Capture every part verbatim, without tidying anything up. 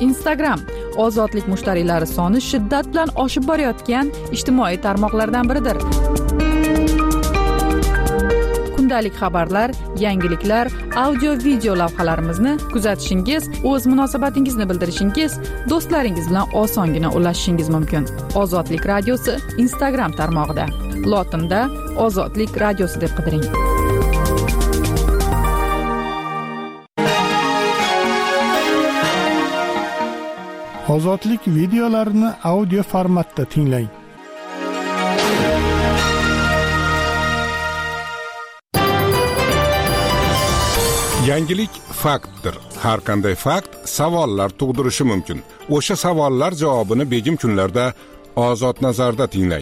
Instagram ozodlik mushtariylari soni shiddat bilan oshib borayotgan ijtimoiy tarmoqlardan biridir. Kundalik xabarlar, yangiliklar, audio-video lavhalarimizni kuzatishingiz, o'z munosabatingizni bildirishingiz, do'stlaringiz bilan osongina ulashishingiz mumkin. Ozodlik radiosi Instagram tarmog'ida. Lotinda Ozodlik radiosi deb qidiring. Ozodlik videolarini audio formatda tinglang. Yangilik faktdir. Har qanday fakt savollar tug'dirishi mumkin. O'sha savollar javobini begim kunlarda Ozod nazarda tinglang.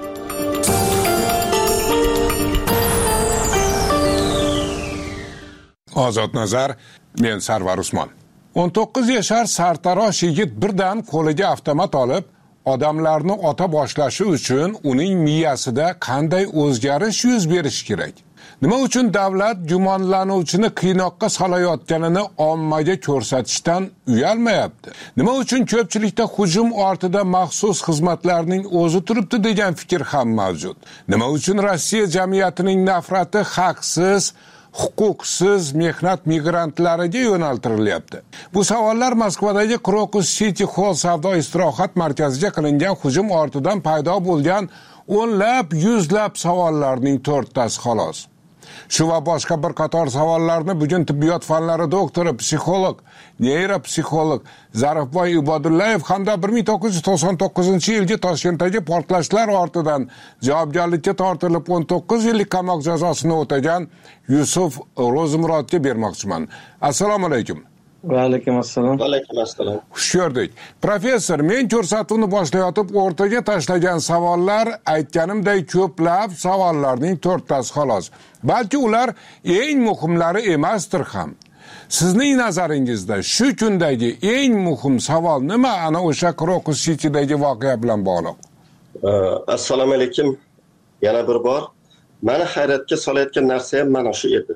Ozod nazar, men Sarvar Usmon. o'n to'qqiz yashar sartarosh yigit birdan qo'liga avtomat olib, odamlarni ota boshlashi uchun uning miyasida qanday o'zgarish yuz berishi kerak? Nima uchun davlat gumonlanuvchini qiynoqqa solayotganini ommaga ko'rsatishdan uyalmayapti? Nima uchun ko'pchilikda hujum ortida maxsus xizmatlarning o'zi turibdi degan fikr ham mavjud? Nima uchun Rossiya jamiyatining nafrati haqsiz, huquqsiz mehnat migrantlariga yo'naltirilyapti? Bu savollar Moskvadagi Crocus City Hall savdo istirohat markaziga qilingan hujum ortidan paydo bo'lgan o'nlab, yuzlab savollarning to'rttasi xolos. Shu va boshqa bir qator savollarni bugun tibbiyot fanlari doktori, psixolog, neyropsixolog Zarifboy Ibodullayev hamda bir ming to'qqiz yuz to'qson to'qqizinchi yilgi Toshkentdagi portlashlar ortidan javobgarlikka tortilib o'n to'qqiz yillik qamoq jazosini o'tagan Yusuf Ro'zimurodga bermoqchiman. Assalomu alaykum. Va alaykum assalom. Va alaykum assalom. Xush ko'rdik. Professor, men ko'rsatuvni boshlayotib o'rtaga tashlagan savollar aytganimday ko'plab savollarning to'rttasi xolos. Balki ular eng muhimlari emasdir ham. Sizning nazaringizda shu kundagi eng muhim savol nima? Ana o'sha Crocus City'dagi voqea bilan bog'liq. Assalomu alaykum. Yana bir bor meni hayratga solayotgan narsa ham mana shu edi.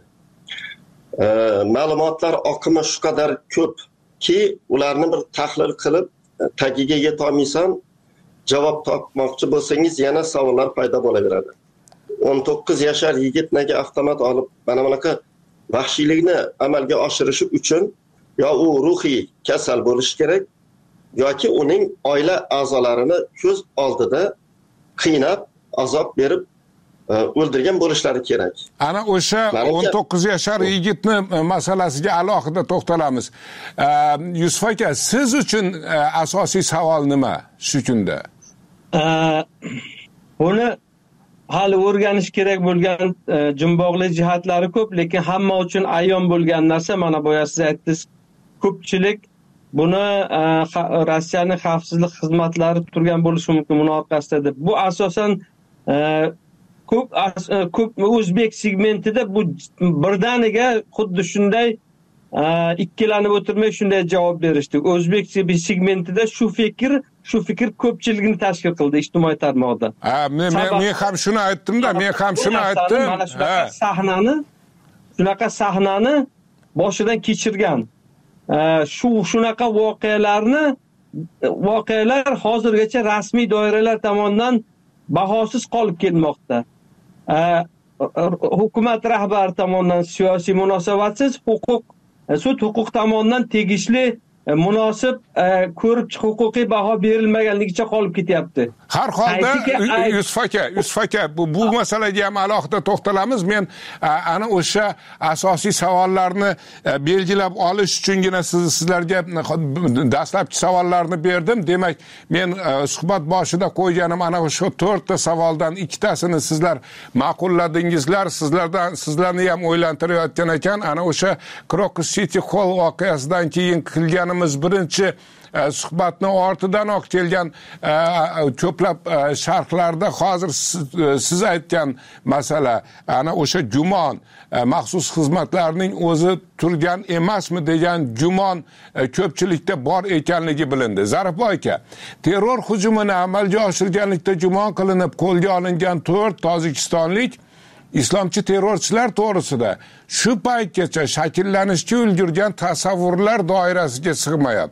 Ma'lumotlar oqimi shu qadar ko'pki, ularni bir tahlil qilib tagiga yeta olmaysan, javob topmoqchi bo'lsangiz yana savollar paydo bo'laveradi. o'n to'qqiz yashar yigit nega avtomat olib mana bunaqa vahshiylikni amalga oshirishi uchun yo u ruhiy kasal bo'lishi kerak yoki uning oila a'zolarini ko'z oldida qiynab, azob berib o'ldirgan bo'lishlari kerak. Ana o'sha o'n to'qqiz yashar yigitni masalasiga alohida to'xtalamiz. Yusuf aka, siz uchun asosiy savol nima shu kunda? Buni hali o'rganish kerak bo'lgan jumboqli jihatlari ko'p, lekin hamma uchun ayon bo'lgan narsa mana boya siz aytdingiz. Ko'pchilik buni Rossiyaning xavfsizlik xizmatlari turgan bo'lishi mumkin buni orqasida deb. Bu asosan ko'p ko'p o'zbek segmentida bu birdaniga xuddi shunday ikkilanib o'tirmay shunday javob berishdi. O'zbek segmentida shu fikr shu fikr ko'pchilikni tashkil qildi ijtimoiy tarmoqda. Ha, men men ham shuni aytdim-da, men ham shuni aytdim. Mana shunaqa sahnani, shunaqa sahnani boshidan kechirgan. Shu shunaqa voqealarni voqealar hozirgacha rasmiy doiralar tomonidan bahosiz qolib kelmoqda. Hukumat rahbari tomonidan siyosiy munosabatsiz, huquq sud huquq tomonidan tegishli munosib ko'rib huquqiy baho berilmaganligicha qolib ketyapti. Har holda Yusuf aka, Yusuf aka bu, bu masalaga ham alohida to'xtalamiz. Men ana o'sha asosiy savollarni belgilab olish uchungina siz, sizlarga dastlabki savollarni berdim. Demak, men suhbat boshida qo'yganim ana o'sha to'rtta savoldan ikkitasini sizlar ma'qulladingizlar. Sizlardan sizlarni ham o'ylantirayotgan ekan. Ana o'sha Crocus City Hall voqeasidan keyin qilgan birinchi suhbatni ortidanoq kelgan ko'plab sharhlarda hozir siz aytgan masala ana o'sha gumon maxsus xizmatlarning o'zi turgan emasmi degan gumon ko'pchilikda bor ekanligi bilindi. Zarifboy aka, terror hujumini amalga oshirganlikda gumon qilinib qo'lga olingan to'rt tojikistonlik islomchi terrorchilar to'g'risida shu paytgacha shakllanishga ulgurgan tasavvurlar doirasiga sig'mayapti.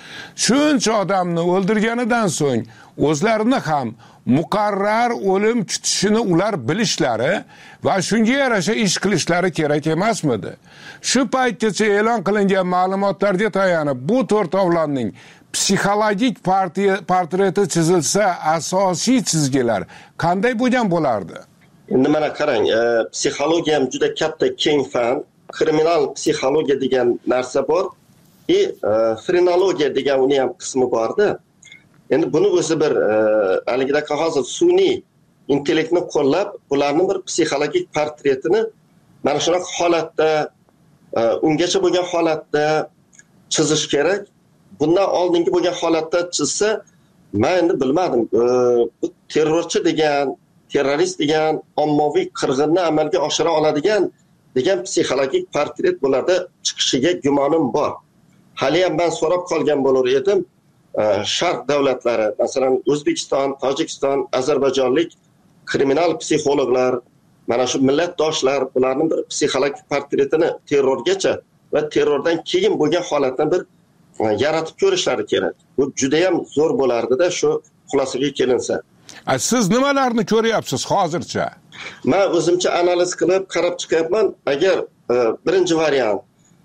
Shuncha odamni o'ldirganidan so'ng o'zlarini ham muqarrar o'lim kutishini ular bilishlari va shunga yarasha ish qilishlari kerak emasmidi? Shu paytgacha e'lon qilingan ma'lumotlarga tayanib, bu to'rtovlonning psixologik portreti chizilsa, asosiy chizgilar qanday bo'lgan bo'lardi? Endi mana qarang, psixologiya ham juda katta keng fan. Kriminal psixologiya degan narsa bor, и frenologiya degan uni ham qismi borda. Endi buni o'zi bir haligidagi hozir sun'iy intellektni qo'llab, bularning bir psixologik portretini mana shunaqa holatda, ungacha bo'lgan holatda chizish kerak. Bundan oldingi bo'lgan holatda chizsa, men endi bilmadim. Bu terrorchi degan, terrorist degan, ommaviy qirg'inni amalga oshira oladigan degan psixologik portret bularda chiqishiga gumonim bor. Hali ham men so'rab qolgan bo'lar edim. Sharq davlatlari, masalan, O'zbekiston, Tojikiston, Ozarbayjonlik kriminal psixologlar, mana shu millatdoshlar bularning bir psixologik portretini terrorgacha va terrordan keyin bo'lgan holatni bir yaratib ko'rishlari kerak. Bu juda ham zo'r bo'lardi-da shu xulosaga kelinsa. Siz nimalarni ko'ryapsiz hozircha? Men o'zimcha analiz qilib qarab chiqyapman. Agar birinchi variant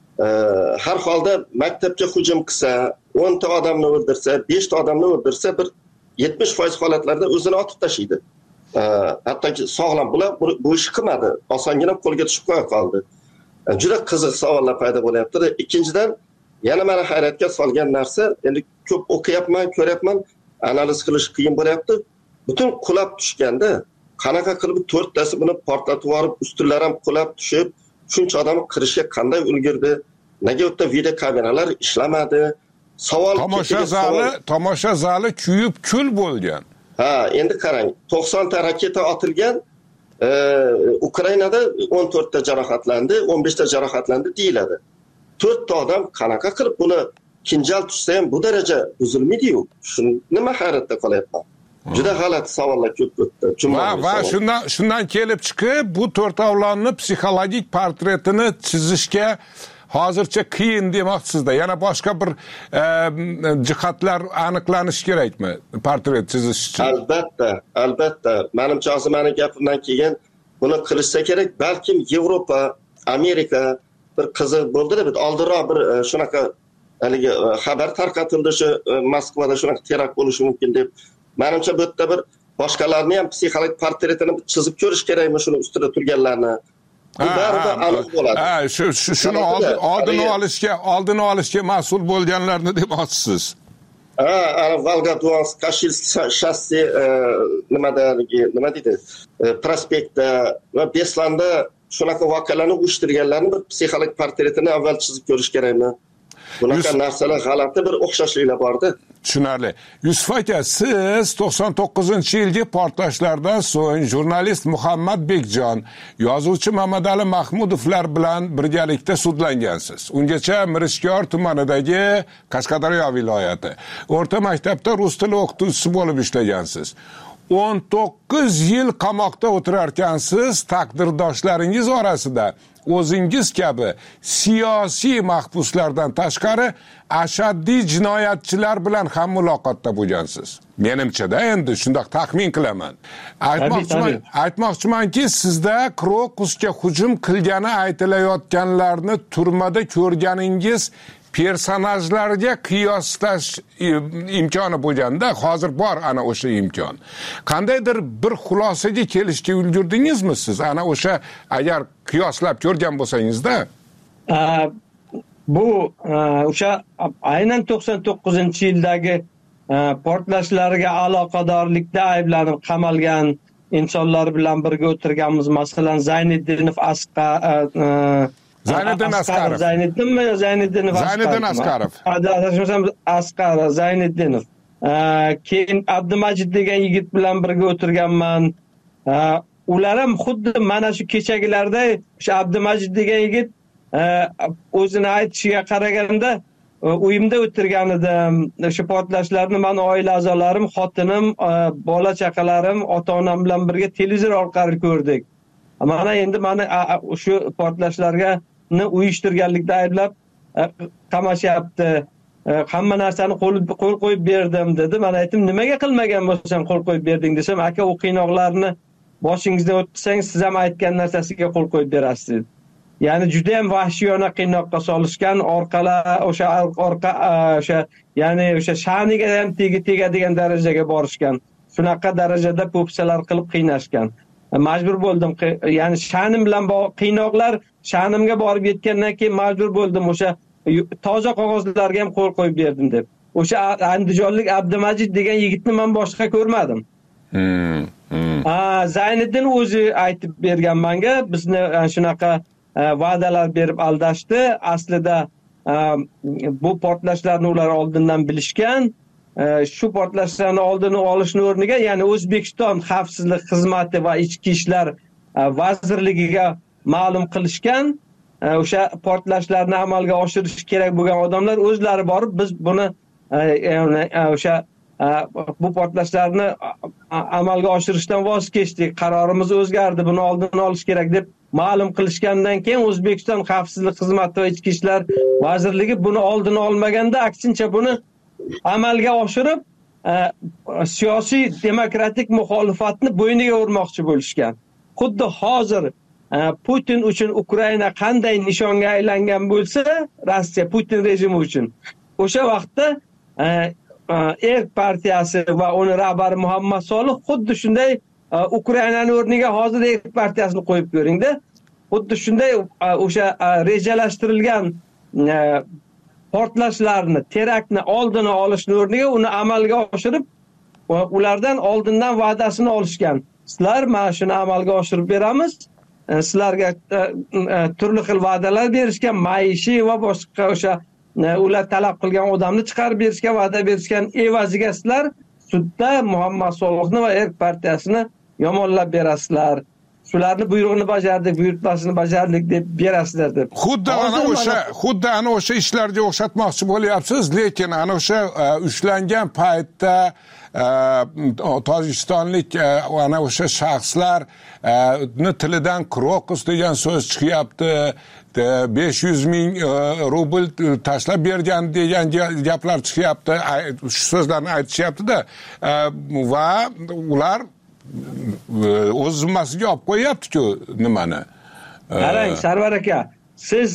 har holda maktabga hujum qilsa, o'n ta odamni o'ldirsa, besh ta odamni o'ldirsa, bir yetmish foiz holatlarda o'zini otib tashlaydi. Hattoki sog'lom bular bu ishni qilmadi. Osongina qo'lga tushib qo'ya qoldi. Juda qiziq savollar paydo bo'lyapti. Ikkinchidan, yana meni hayratga solgan narsa, endi ko'p o'qiyapman, ko'ryapman, analiz qilish qiyin bo'lyapti. Butun qulab tushganda, qanaqa qilib to'rttasi buni portlatib yuborib, ustunlar ham qulab tushib, shuncha odam kirishga qanday ulgurdi? Nega o'tda video kameralar ishlamadi? Savol tomosha zali, tomosha zali kuyib kul bo'lgan. Ha, endi qarang, to'qson ta raketa otilgan, Ukrainada o'n to'rt ta jarohatlandi, o'n besh ta jarohatlandi deyiladi. to'rt ta odam qanaqa qilib buni kinjal tushsa ham bu daraja buzilmaydi-yu. Shuni nima hayratda qolyapman. Juda g'alati savollar ko'p o'tdi. Va va shundan shundan kelib chiqib, bu to'rtovlonni psixologik portretini chizishga hozircha qiyin demoqsizda. Yana boshqa bir e, jihatlar aniqlanishi kerakmi portret chizish uchun? Albatta, albatta. Menimcha hozir meni gapimdan keyin buni qilishsa kerak. Balkim Yevropa, Amerika bir qiziq bo'ldi-da, bir oldinroq bir shunaqa haligi xabar tarqatildi, shu Moskvada shunaqa terakt bo'lishi mumkin deb. Menimcha bu yerda bir boshqalarni ham psixologik portretini chizib ko'rish kerakmi, shuni ustida turganlarni. Bu baribir aniq bo'ladi. Ha, shu shuni oldini olishga, oldini olishga mas'ul bo'lganlarni demoqchisiz. Ha, ana Volgodonsk, Kashilskiy shassi nimada, nima deydi? Prospektda va Beslanda shunaqa voqealarni uyushtirganlarni bir psixologik portretini avval chizib ko'rish kerakmi? Bunaqa narsalar g'alati bir o'xshashliklar borda. Tushunarli. Yusuf aka, siz to'qson to'qqizinchi yilgi portlashlardan so'ng jurnalist Muhammad Bekjon, yozuvchi Mamadali Mahmudovlar bilan birgalikda sudlangansiz. Ungacha Mirishkor tumanidagi Qashqadaryo viloyati o'rta maktabda rus tili o'qituvchisi bo'lib ishlagansiz. o'n to'qqiz yil qamoqda o'tirarkansiz, taqdirdoshlaringiz orasida o'zingiz kabi siyosiy mahbuslardan tashqari ashaddiy jinoyatchilar bilan ham muloqotda bo'lgansiz. Menimcha-da endi shundoq taxmin qilaman. Aytmoqchiman, aytmoqchimanki, sizda Krokusga hujum qilgani aytilayotganlarni turmada ko'rganingiz personajlarga qiyoslash imkoni bo'lganda, hozir bor ana o'sha imkon. Qandaydir bir xulosaga kelishga ulgurdingizmi siz? Ana o'sha agar qiyoslab ko'rgan bo'lsangizda? Bu o'sha aynan to'qson to'qqizinchi yildagi portlashlarga aloqadorlikda ayblanib qamalgan insonlar bilan birga o'tirganmiz. Masalan, Zayniddinov Asqar Zayniddin Asqarov. Zayniddinmi yo Zayniddinov Asqarov? Zayniddin Asqarov. Adashmasam Asqarov, Zayniddinov. Keyin Abdumajid degan yigit bilan birga o'tirganman. Ular ham xuddi mana shu kechagilarda o'sha Abdumajid degan yigit o'zini aytishiga qaraganda uyimda o'tirgan edim. O'sha portlashlarni men oila a'zolarim, xotinim, bola chaqalarim, ota-onam bilan birga televizor orqali ko'rdik. Mana endi meni shu portlashlarga uyushtirganlikda ayblab qamashyapti. hamma narsani qo'l qo'yib berdim dedi. Men aytdim, nimaga qilmagan bo'lsang qo'l qo'yib berding desam, aka u qiynoqlarni boshingizdan o'tkazsangiz siz ham aytgan narsasiga qo'l qo'yib berasiz. Ya'ni juda ham vahshiyona qiynoqqa solishgan, orqalar o'sha orqa o'sha ya'ni o'sha sha'niga ham tegadigan darajaga borishgan. Shunaqa darajada po'pisalar qilib qiynashgan. Majbur bo'ldim, ya'ni sha'nim bilan qiynoqlar sha'nimga borib yetgandan keyin majbur bo'ldim o'sha toza qog'ozlarga ham qo'l qo'yib berdim deb. O'sha andijonlik Abdumajid degan yigitni men boshqa ko'rmadim. Hmm. Ha, Zayniddin o'zi aytib bergan menga, bizni shunaqa va'dalar berib aldashdi. Aslida bu portlashlarni ular oldindan bilishgan. Shu portlashlarni oldini olishning o'rniga, ya'ni O'zbekiston xavfsizlik xizmati va ichki ishlar vazirligiga ma'lum qilishgan. O'sha portlashlarni amalga oshirish kerak bo'lgan odamlar o'zlari borib, biz buni o'sha bu portlashlarni amalga oshirishdan voz kechdik, qarorimiz o'zgardi, buni oldini olish kerak deb ma'lum qilishgandan keyin O'zbekiston xavfsizlik xizmati va ichki ishlar vazirligi buni oldini olmaganda, aksincha buni amalga oshirib siyosiy demokratik muxolifatni bo'yniga urmoqchi bo'lishgan. Xuddi hozir Putin uchun Ukraina qanday nishonga aylangan bo'lsa, Rossiya Putin rejimi uchun o'sha vaqtda Erk partiyasi va uni rahbari Muhammad Solih xuddi shunday Ukrainaning o'rniga hozir Erk partiyasini qo'yib ko'ringda. Xuddi shunday o'sha rejalashtirilgan portlashlarni, teraktni oldini olishning o'rniga uni amalga oshirib, ulardan oldindan va'dasini olishgan. Sizlar mana shuni amalga oshirib beramiz. Sizlarga turli xil va'dalar berishgan, maishiy va boshqa o'sha ular talab qilgan odamni chiqarib berishga va'da berishgan, evaziga sizlar sudda Muhammad Solihni va Erk partiyasini yomonlab berasizlar. Shularni buyrug'ini bajardik, buyurtmasini bajardik deb berasizlar deb. Xuddi ana o'sha, xuddi ana o'sha ishlarga o'xshatmoqchi bo'lyapsiz, lekin ana o'sha ushlangan paytda tojikistonlik ana o'sha shaxslarni tilidan Krokus degan so'z chiqyapti, besh yuz ming rubl tashlab bergan degan gaplar chiqyapti, shu so'zlarni aytishyapti-da, va ular o'z zimmasiga olib qo'yapti-ku nimani. Qarang, Sarvar aka, siz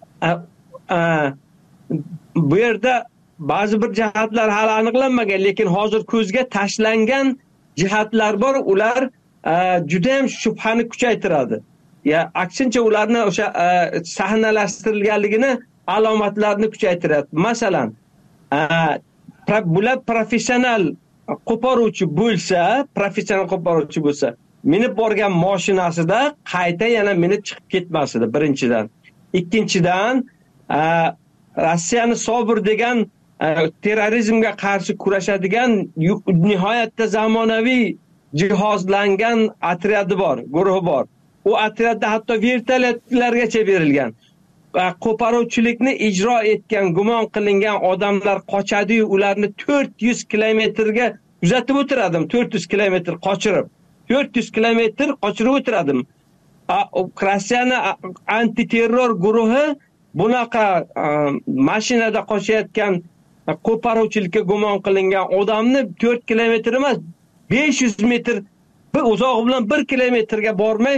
bu yerda ba'zi bir jihatlar hali aniqlanmagan, lekin hozir ko'zga tashlangan jihatlar bor, ular juda ham shubhani kuchaytiradi. Ya aksincha ularni o'sha sahnalashtirilganligini alomatlarini kuchaytiradi. Masalan, bular professional qo'poruvchi bo'lsa, professional qo'poruvchi bo'lsa, minib borgan mashinasida qayta yana minib chiqib ketmasdi, birinchidan. Ikkinchidan, Rossiyani Sobir degan terrorizmga qarshi kurashadigan nihoyatda zamonaviy jihozlangan otryadi bor, guruhi bor. U otryadda hatto vertolyotlargacha berilgan. Qo'poruvchilikni ijro etgan, gumon qilingan odamlar qochadi-yu, ularni to'rt yuz kilometrga kuzatib o'tiradim, to'rt yuz kilometr qochirib. to'rt yuz kilometr qochirib o'tiradim. Rossiyani antiterror guruhi bunaqa mashinada qochayotgan qo'poruvchilikka gumon qilingan odamni to'rt kilometr emas, besh yuz metr bir uzog'i bilan bir kilometrga bormay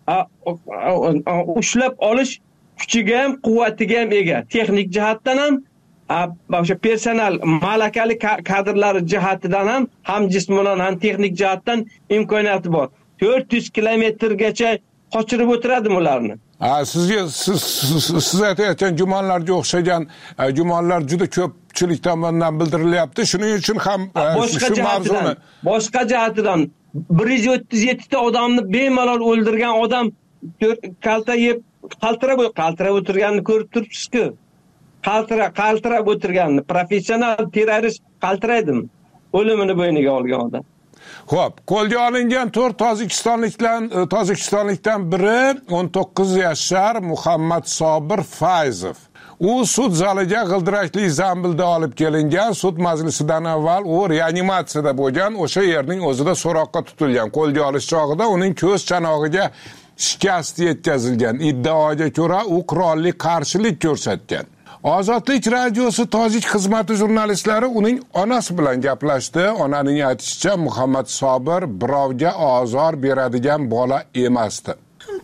ushlab olish kuchiga ham, quvvatiga ham ega. Texnik jihatdan ham, o'sha personal, malakali kadrlar jihatidan ham, ham jismonan, ham texnik jihatdan imkoniyati bor. to'rt yuz kilometrgacha qochirib o'tiradim ularni. Ha, sizga siz siz aytayotgan gumonlarga o'xshagan gumonlar juda ko'pchilik tomonidan bildirilyapti. Shuning uchun ham shu mavzuni boshqa jihatidan bir yuz o'ttiz yetti ta odamni bemalol o'ldirgan odam kalta yeb qaltirab qaltirab o'tirganini ko'rib turibsiz-ku. Qaltira, qaltirab o'tirganini, professional terrorist qaltiraydimi? O'limini bo'yniga olgan odam. Xo'p, qo'lga olingan to'rt tojikistonlikdan tojikistonlikdan biri o'n to'qqiz yashar Muhammad Sobir Fayzov. U sud zaliga g'ildirakli zambilda olib kelingan, sud majlisidan avval u reanimatsiyada bo'lgan, o'sha yerning o'zida so'roqqa tutilgan. Qo'lga olish chog'ida uning ko'z chanog'iga shikast yetkazilgan. Iddaoga ko'ra u qurolli qarshilik ko'rsatgan. Ozodlik radiosi tojik xizmati jurnalistlari uning onasi bilan gaplashdi. Onaning aytishicha, Muhammad Sobir birovga ozor beradigan bola emasdi.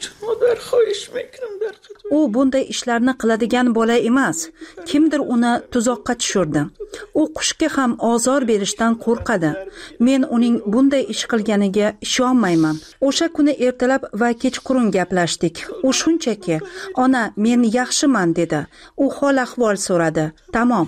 U bunday ishlarni qiladigan bola emas. Kimdir uni tuzoqqa tushirdi. U qushga ham ozor berishdan qo'rqadi. Men uning bunday ish qilganiga ishonmayman. O'sha kuni ertalab va kechqurun gaplashdik. U shunchaki, "Ona, men yaxshiman" dedi. U hol ahvol so'radi. Tamom.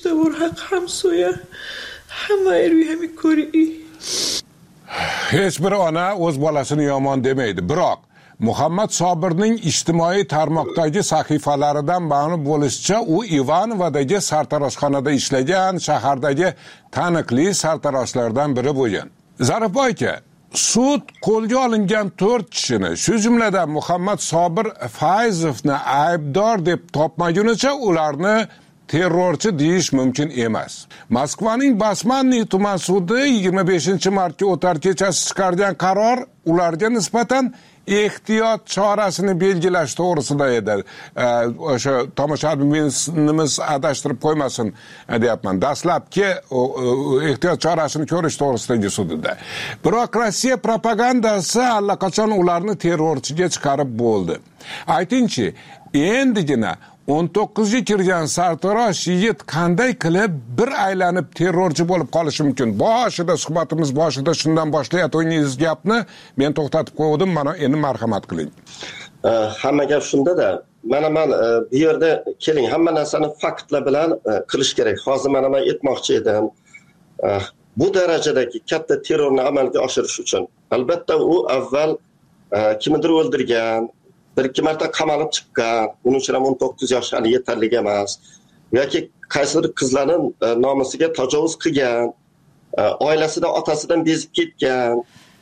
Hech bir ona o'z bolasini yomon demaydi. Biroq Muhammad Sobirning ijtimoiy tarmoqdagi sahifalaridan ma'lum bo'lishicha, u Ivanovadagi sartaroshxonada ishlagan, shahardagi taniqli sartaroshlardan biri bo'lgan. Zarifoy aka, sud qo'lga olingan to'rt kishini, shu jumladan Muhammad Sobir Fayzovni aybdor deb topmagunicha ularni terrorchi deyish mumkin emas. Moskvaning Basmanniy tuman sudi yigirma beshinchi martga o'tar kechasi chiqargan qaror ularga nisbatan ehtiyot chorasini belgilash to'g'risida edi. O'sha tomoshabinimiz adashtirib qo'ymasin deyapman. Dastlabki ehtiyot chorasini ko'rish to'g'risidagi sudida. Biroq Rossiya propagandasi allaqachon ularni terrorchiga chiqarib bo'ldi. Aytingchi, endigina o'n to'qqizga kirgan sartarosh yigit qanday qilib bir aylanib terrorchi bo'lib qolishi mumkin? Boshida suhbatimiz boshida shundan boshlayotganingiz gapni men to'xtatib qo'ydim. Mana endi marhamat qiling. Hamma gap shunda-da. Mana men bu yerda keling, hamma narsani faktlar bilan qilish kerak. Hozir mana men aytmoqchi edim. Bu darajadagi katta terrorni amalga oshirish uchun albatta u avval kimnidir o'ldirgan, bir ikki marta qamalib chiqqan, buning uchun ham o'n to'qqiz yosh hali yetarli emas. Yoki qaysidir qizlarning nomusiga tajovuz qilgan, oilasida otasidan bezib ketgan,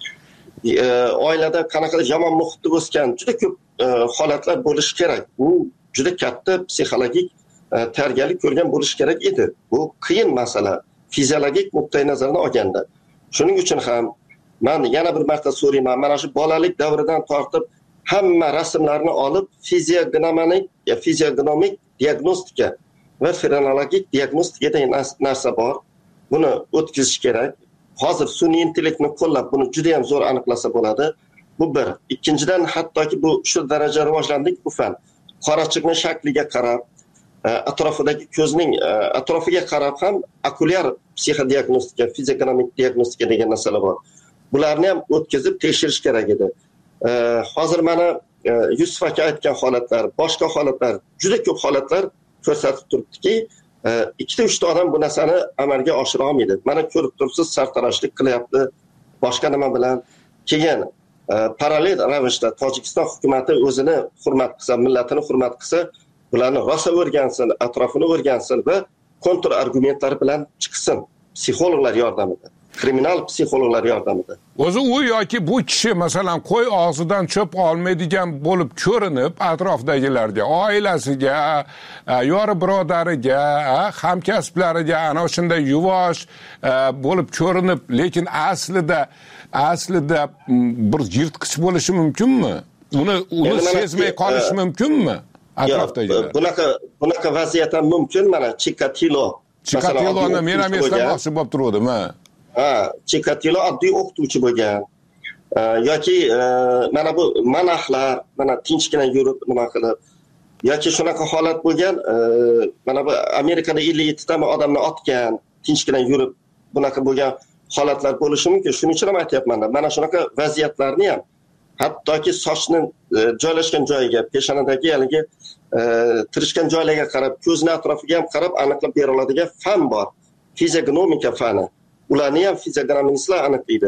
oilada qanaqadir yomon muhitda o'sgan juda ko'p holatlar bo'lishi kerak. Bu juda katta psixologik tayyorgarlik ko'rgan bo'lishi kerak edi. Bu qiyin masala fiziologik nuqtai nazardan olganda. Shuning uchun ham men yana bir marta so'rayman, mana shu bolalik davridan tortib hamma rasmlarni olib fiziognomik, fiziognomik diagnostika va frenologik diagnostika degan narsa bor. Buni o'tkazish kerak. Hozir sun'iy intellektni qo'llab buni juda ham zo'r aniqlasa bo'ladi. Bu bir. Ikkinchidan, hattoki bu shu daraja rivojlandik bu fan. Qorachiqning shakliga qarab, atrofidagi ko'zning atrofiga qarab ham okulyar psixodiagnostika, fiziognomik diagnostika degan narsalar bor. Bularni ham o'tkazib tekshirish kerak edi. Hozir mana Yusuf aka aytgan holatlar, boshqa holatlar, juda ko'p holatlar ko'rsatib turibdiki, ikkita uchta odam bu narsani amalga oshira olmaydi. Mana ko'rib turibsiz, sartaroshlik qilyapti, boshqa nima bilan. Keyin parallel ravishda Tojikiston hukumatı o'zini hurmat qilsa, millatini hurmat qilsa, bularni rosa o'rgansin, atrofini o'rgansin va kontra argumentlar bilan chiqsin psixologlar yordamida. Kriminal psixologlar yordamida. O'zi u yoki bu kishi masalan qo'y og'zidan cho'p olmaydigan bo'lib ko'rinib, atrofdagilarga, oilasiga, yori birodariga, hamkasblariga ana shunday yuvosh bo'lib ko'rinib, lekin aslida aslida bir yirtqich bo'lishi mumkinmi? Uni uni sezmay qolishi mumkinmi? Atrofdagilar. Bunaqa bunaqa vaziyat ham mumkin. Mana Chikatilo. Chikatiloni men ham eslamoqchi bo'lib turdim, ha. Ha, Chikatilo oddiy o'qituvchi bo'lgan. Yoki mana bu manahlar, mana tinchgina yurib nima qilib, yoki shunaqa holat bo'lgan, mana bu Amerikada ellik yetti ta odamni otgan, tinchgina yurib bunaqa bo'lgan holatlar bo'lishi mumkin. Shuning uchun ham aytayapman. Mana shunaqa vaziyatlarni ham hattoki sochni joylashgan joyiga, peshonadagi haligi tirishgan joylarga qarab, ko'zning atrofiga ham qarab aniqlab bera oladigan fan bor. Fiziognomika fani. Ularni ham fizionomistlar aniqlaydi.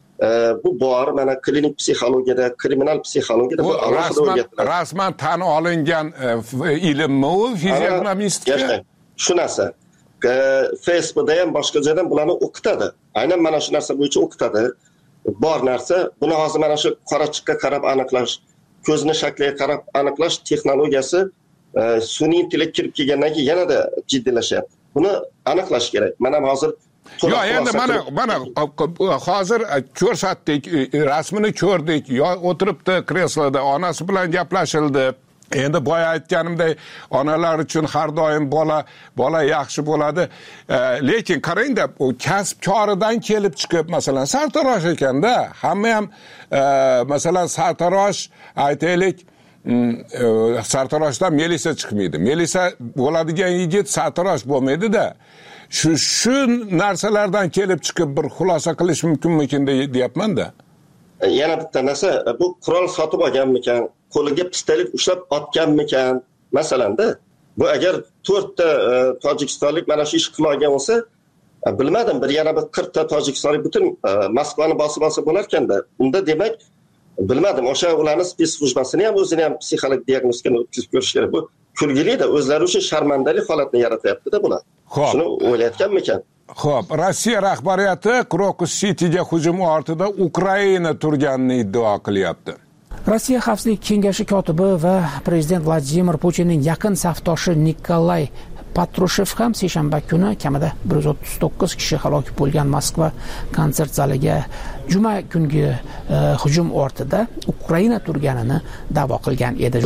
Bu bor, mana klinik psixologiyada, kriminal psixologiyada bu alohida o'rgatiladi. Rasman tan olingan ilmmi u fizionomistika? Shu narsa. Facebookda ham boshqa joydan bularni o'qitadi. Aynan mana shu narsa bo'yicha o'qitadi. Bor narsa. Buni hozir mana shu qorachiqqa qarab aniqlash, ko'zning shakliga qarab aniqlash texnologiyasi sun'iy intellekt kirib kelgandan keyin yanada jiddiylashyapti. Buni aniqlash kerak. Mana hozir Yo, endi mana mana hozir ko'rsatdik, rasmini ko'rdik, yo o'tiribdi kresloda, onasi bilan gaplashildi. Endi boya aytganimdek, onalar uchun har doim bola bola yaxshi bo'ladi. Lekin qarangda, u kasb-koridan kelib chiqib, masalan, sartarosh ekanda, hamma ham masalan sartarosh aytaylik, sartaroshdan Melisa chiqmaydi. Melisa bo'ladigan yigit sartarosh bo'lmaydi-da. Shu shu narsalardan kelib chiqib bir xulosa qilish mumkinmikin deyapman-da. Yana bitta narsa, bu qurol sotib olganmikan, qo'liga pistolet ushlab otganmikan, masalanda. Bu agar to'rtta tojikistonlik mana shu ish qilgan bo'lsa, bilmadim, bir yana bir qirq ta tojikistonlik butun Moskvani bosib olsa bo'lar ekanda. Unda demak, bilmadim, o'sha ularning spetsslujbasini ham o'zini ham psixologik diagnostikani o'tkazib ko'rish kerak. Bu kulgili-da, o'zlari uchun sharmandalik holatni yaratyapti-da bular. Shuni o'ylayotganmikan? Xo'p, Rossiya rahbariyati Krokus Cityga hujum ortida Ukraina turganini iddao qilyapti. Rossiya Xavfsizlik kengashi kotibi va prezident Vladimir Putinning yaqin safdoshi Nikolay Patrushev ham seshanba kuni kamida bir yuz o'ttiz to'qqiz kishi halok bo'lgan Moskva konsert zaliga juma kungi hujum ortida Ukraina turganini da'vo qilgan edi.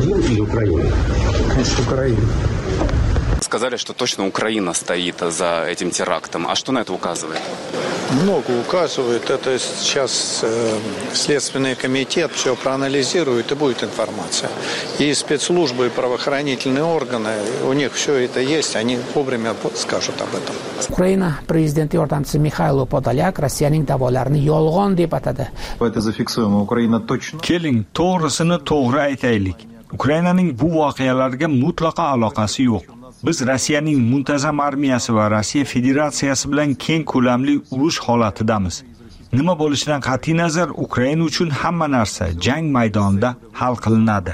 Сказали, что точно Украина стоит за этим терактом. А что на это указывает? Много указывает. Это сейчас э, Следственный комитет все проанализирует, и будет информация. И спецслужбы, и правоохранительные органы, у них все это есть, они вовремя скажут об этом. Ukraina prezidenti yordamchisi Mixailo Podolyak Rossiyaning da'volarini yolg'on deb atadi. Это зафиксируем. Украина точно. Keling, to'g'risini to'g'ri aytaylik. Ukrainaning bu voqealarga mutlaqo aloqasi yo'q. Biz Rossiyaning muntazam armiyasi va Rossiya Federatsiyasi bilan keng ko'lamli urush holatidamiz. Nima bo'lishidan qat'iy nazar, Ukraina uchun hamma narsa jang maydonida hal qilinadi.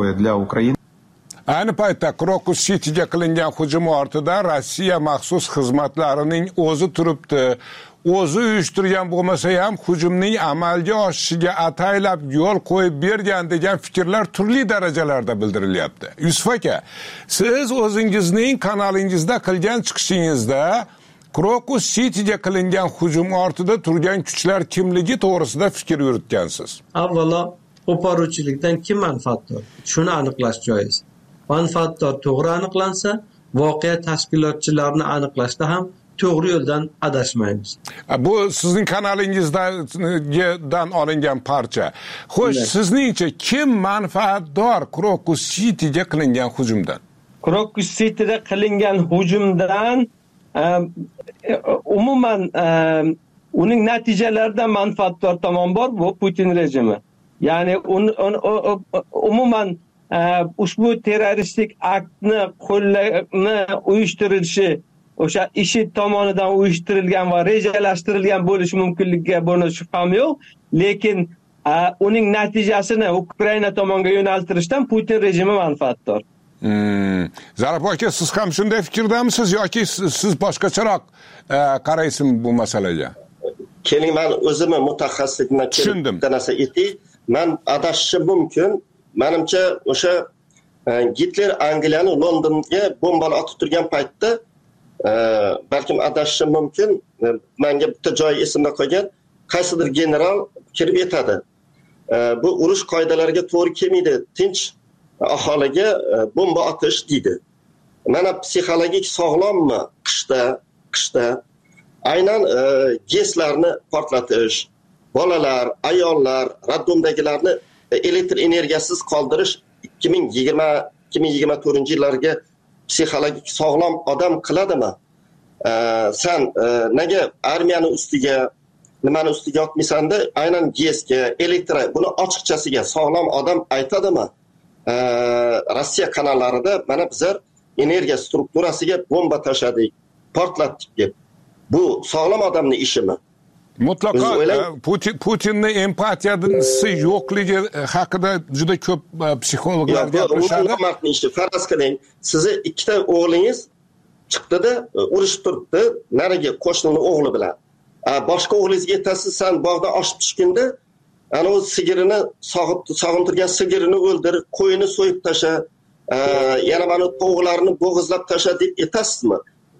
Ayni paytda Krokus Cityga qilingan hujum ortida Rossiya maxsus xizmatlarining o'zi turibdi. O'zi uyushtirgan bo'lmasa ham hujumning amalga oshishiga ataylab yo'l qo'yib bergan degan fikrlar turli darajalarda bildirilyapti. Yusuf aka, siz o'zingizning kanalingizda qilgan chiqishingizda Krokus Cityga qilingan hujum ortida turgan kuchlar kimligi to'g'risida fikr yuritgansiz. Avvalo, qo'poruvchilikdan kim manfaatdor? Shuni aniqlash joiz. Manfaatdor to'g'ri aniqlansa, voqea tashkilotchilarini aniqlashda ham to'g'ri yo'ldan adashmaymiz. Bu sizning kanalingizdan olingan parcha. Xo'sh, sizningcha kim manfaatdor Krokus Cityga qilingan hujumdan? Krokus Cityda qilingan hujumdan umuman uning natijalaridan manfaatdor tomon bor, bu Putin rejimi. Ya'ni umuman ushbu terroristik aktni qo'llashni uyushtirilishi o'sha IShID tomonidan uyushtirilgan va rejalashtirilgan bo'lishi mumkinligiga buni shubham yo'q, lekin uning natijasini Ukraina tomonga yo'naltirishdan Putin rejimi manfaatdor. Hmm. Zarab aka, siz ham shunday fikrdamisiz yoki siz boshqacharoq qaraysizmi bu masalaga? Keling, men o'zimni mutaxassislikdan kelib bitta narsa aytay. Men adashishim mumkin. Menimcha o'sha Gitler Angliyani Londonga bombalar otib turgan paytda balkim adashishim mumkin. Menga bitta joy esimda qolgan, qaysidir general kirib aytadi. Bu urush qoidalariga to'g'ri kelmaydi. Tinch aholiga bomba otish deydi. Mana psixologik sog'lommi qishda, qishda aynan GESlarni portlatish, bolalar, ayollar, raddomdagilarni elektr energiyasiz qoldirish ikki ming yigirma ikki ming yigirma to'rtinchi yillarga psixologik sog'lom odam qiladimi? Sen nega armiyani ustiga, nimani ustiga otmaysanda, aynan GESga, elektr, buni ochiqchasiga sog'lom odam aytadimi? Rossiya kanallarida mana bizlar energiya strukturasiga bomba tashladik, portlatdik deb. Bu sog'lom odamning ishimi? Mutlaqo Putin Putinning empatiyasi yo'qligi haqida juda ko'p psixologlar gapirishadi. Faraz qiling, sizni ikkita o'g'lingiz chiqdi-da, urushib turibdi, nariga qo'shnining o'g'li bilan. Boshqa o'g'lingizga aytasiz, sen bog'da oshib tushganda, ana o'z sigirini sog'ib sog'intirgan sigirini o'ldir, qo'yini so'yib tasha, yana mana tovuqlarni bo'g'izlab tasha deb aytasizmi?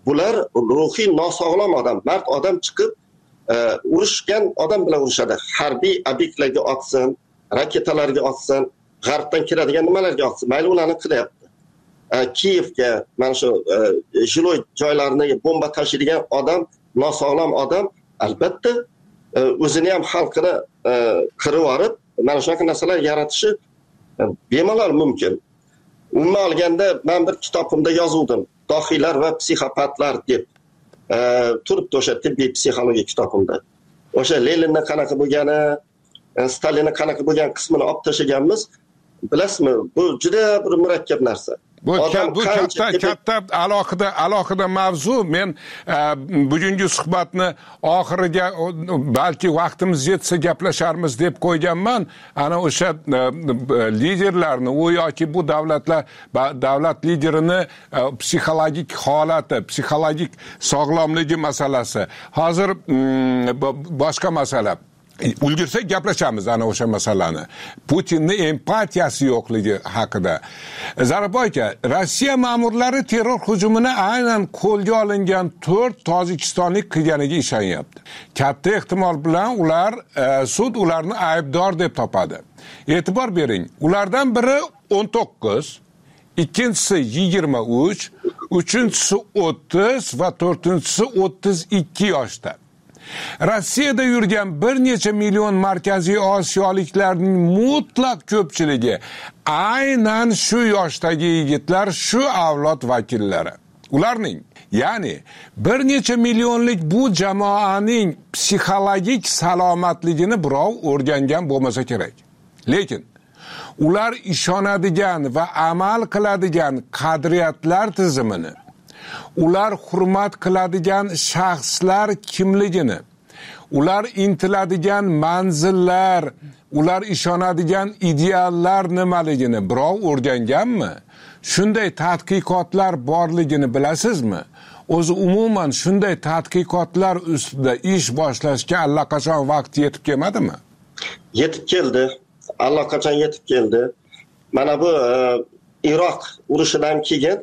bular ruhiy nosog'lom odam, mard odam chiqib urushgan odam bilan urushadi. Harbiy obyektlarga otsin, raketalarga otsin, g'arbdan kiradigan nimalarga otsin, mayli ularni qilyapti. Kiyevga mana shu jiloy joylarini bomba tashiydigan odam, nosog'lom odam albatta o'zini ham xalqini qirib yorib, mana shunaqa narsalar yaratishi bemalol mumkin. Umuman olganda men bir kitobimda yozuvdim. Dohiylar va psixopatlar deb turibdi o'sha tibbiy psixologiya kitobimda. O'sha Leninni qanaqa bo'lgani, Stalinni qanaqa bo'lgan qismini olib tashlaganmiz. Bilasizmi, bu juda bir murakkab narsa. Bu bu katta katta alohida alohida mavzu. Men bugungi suhbatni oxiriga balki vaqtimiz yetsa gaplasharmiz deb qo'yganman. Ana o'sha liderlarni, u yoki bu davlatlar davlat liderini psixologik holati, psixologik sog'lomligi masalasi. Hozir boshqa masala. Ulgursak gaplashamiz ana o'sha masalani. Putinning empatiyasi yo'qligi haqida. Zarboy aka, Rossiya ma'murlari terror hujumini aynan qo'lga olingan to'rt tojikistonlik qilganiga ishonyapti. Katta ehtimol bilan ular sud ularni aybdor deb topadi. E'tibor bering, ulardan biri o'n to'qqiz, ikkinchisi yigirma uch, uchinchisi o'ttiz va to'rtinchisi o'ttiz ikki yoshda. Rossiyada yurgan bir necha million markaziy osiyoliklarning mutlaq ko'pchiligi aynan shu yoshdagi yigitlar, shu avlod vakillari. Ularning, ya'ni bir necha millionlik bu jamoaning psixologik salomatligini birov o'rgangan bo'lmasa kerak. Lekin ular ishonadigan va amal qiladigan qadriyatlar tizimini, ular hurmat qiladigan shaxslar kimligini, ular intiladigan manzillar, ular ishonadigan ideallar nimaligini birov o'rganganmi? Shunday tadqiqotlar borligini bilasizmi? O'zi umuman shunday tadqiqotlar ustida ish boshlashga allaqachon vaqt yetib kelmadimi? Yetib keldi. Allaqachon yetib keldi. Mana bu Iroq urushidan keyin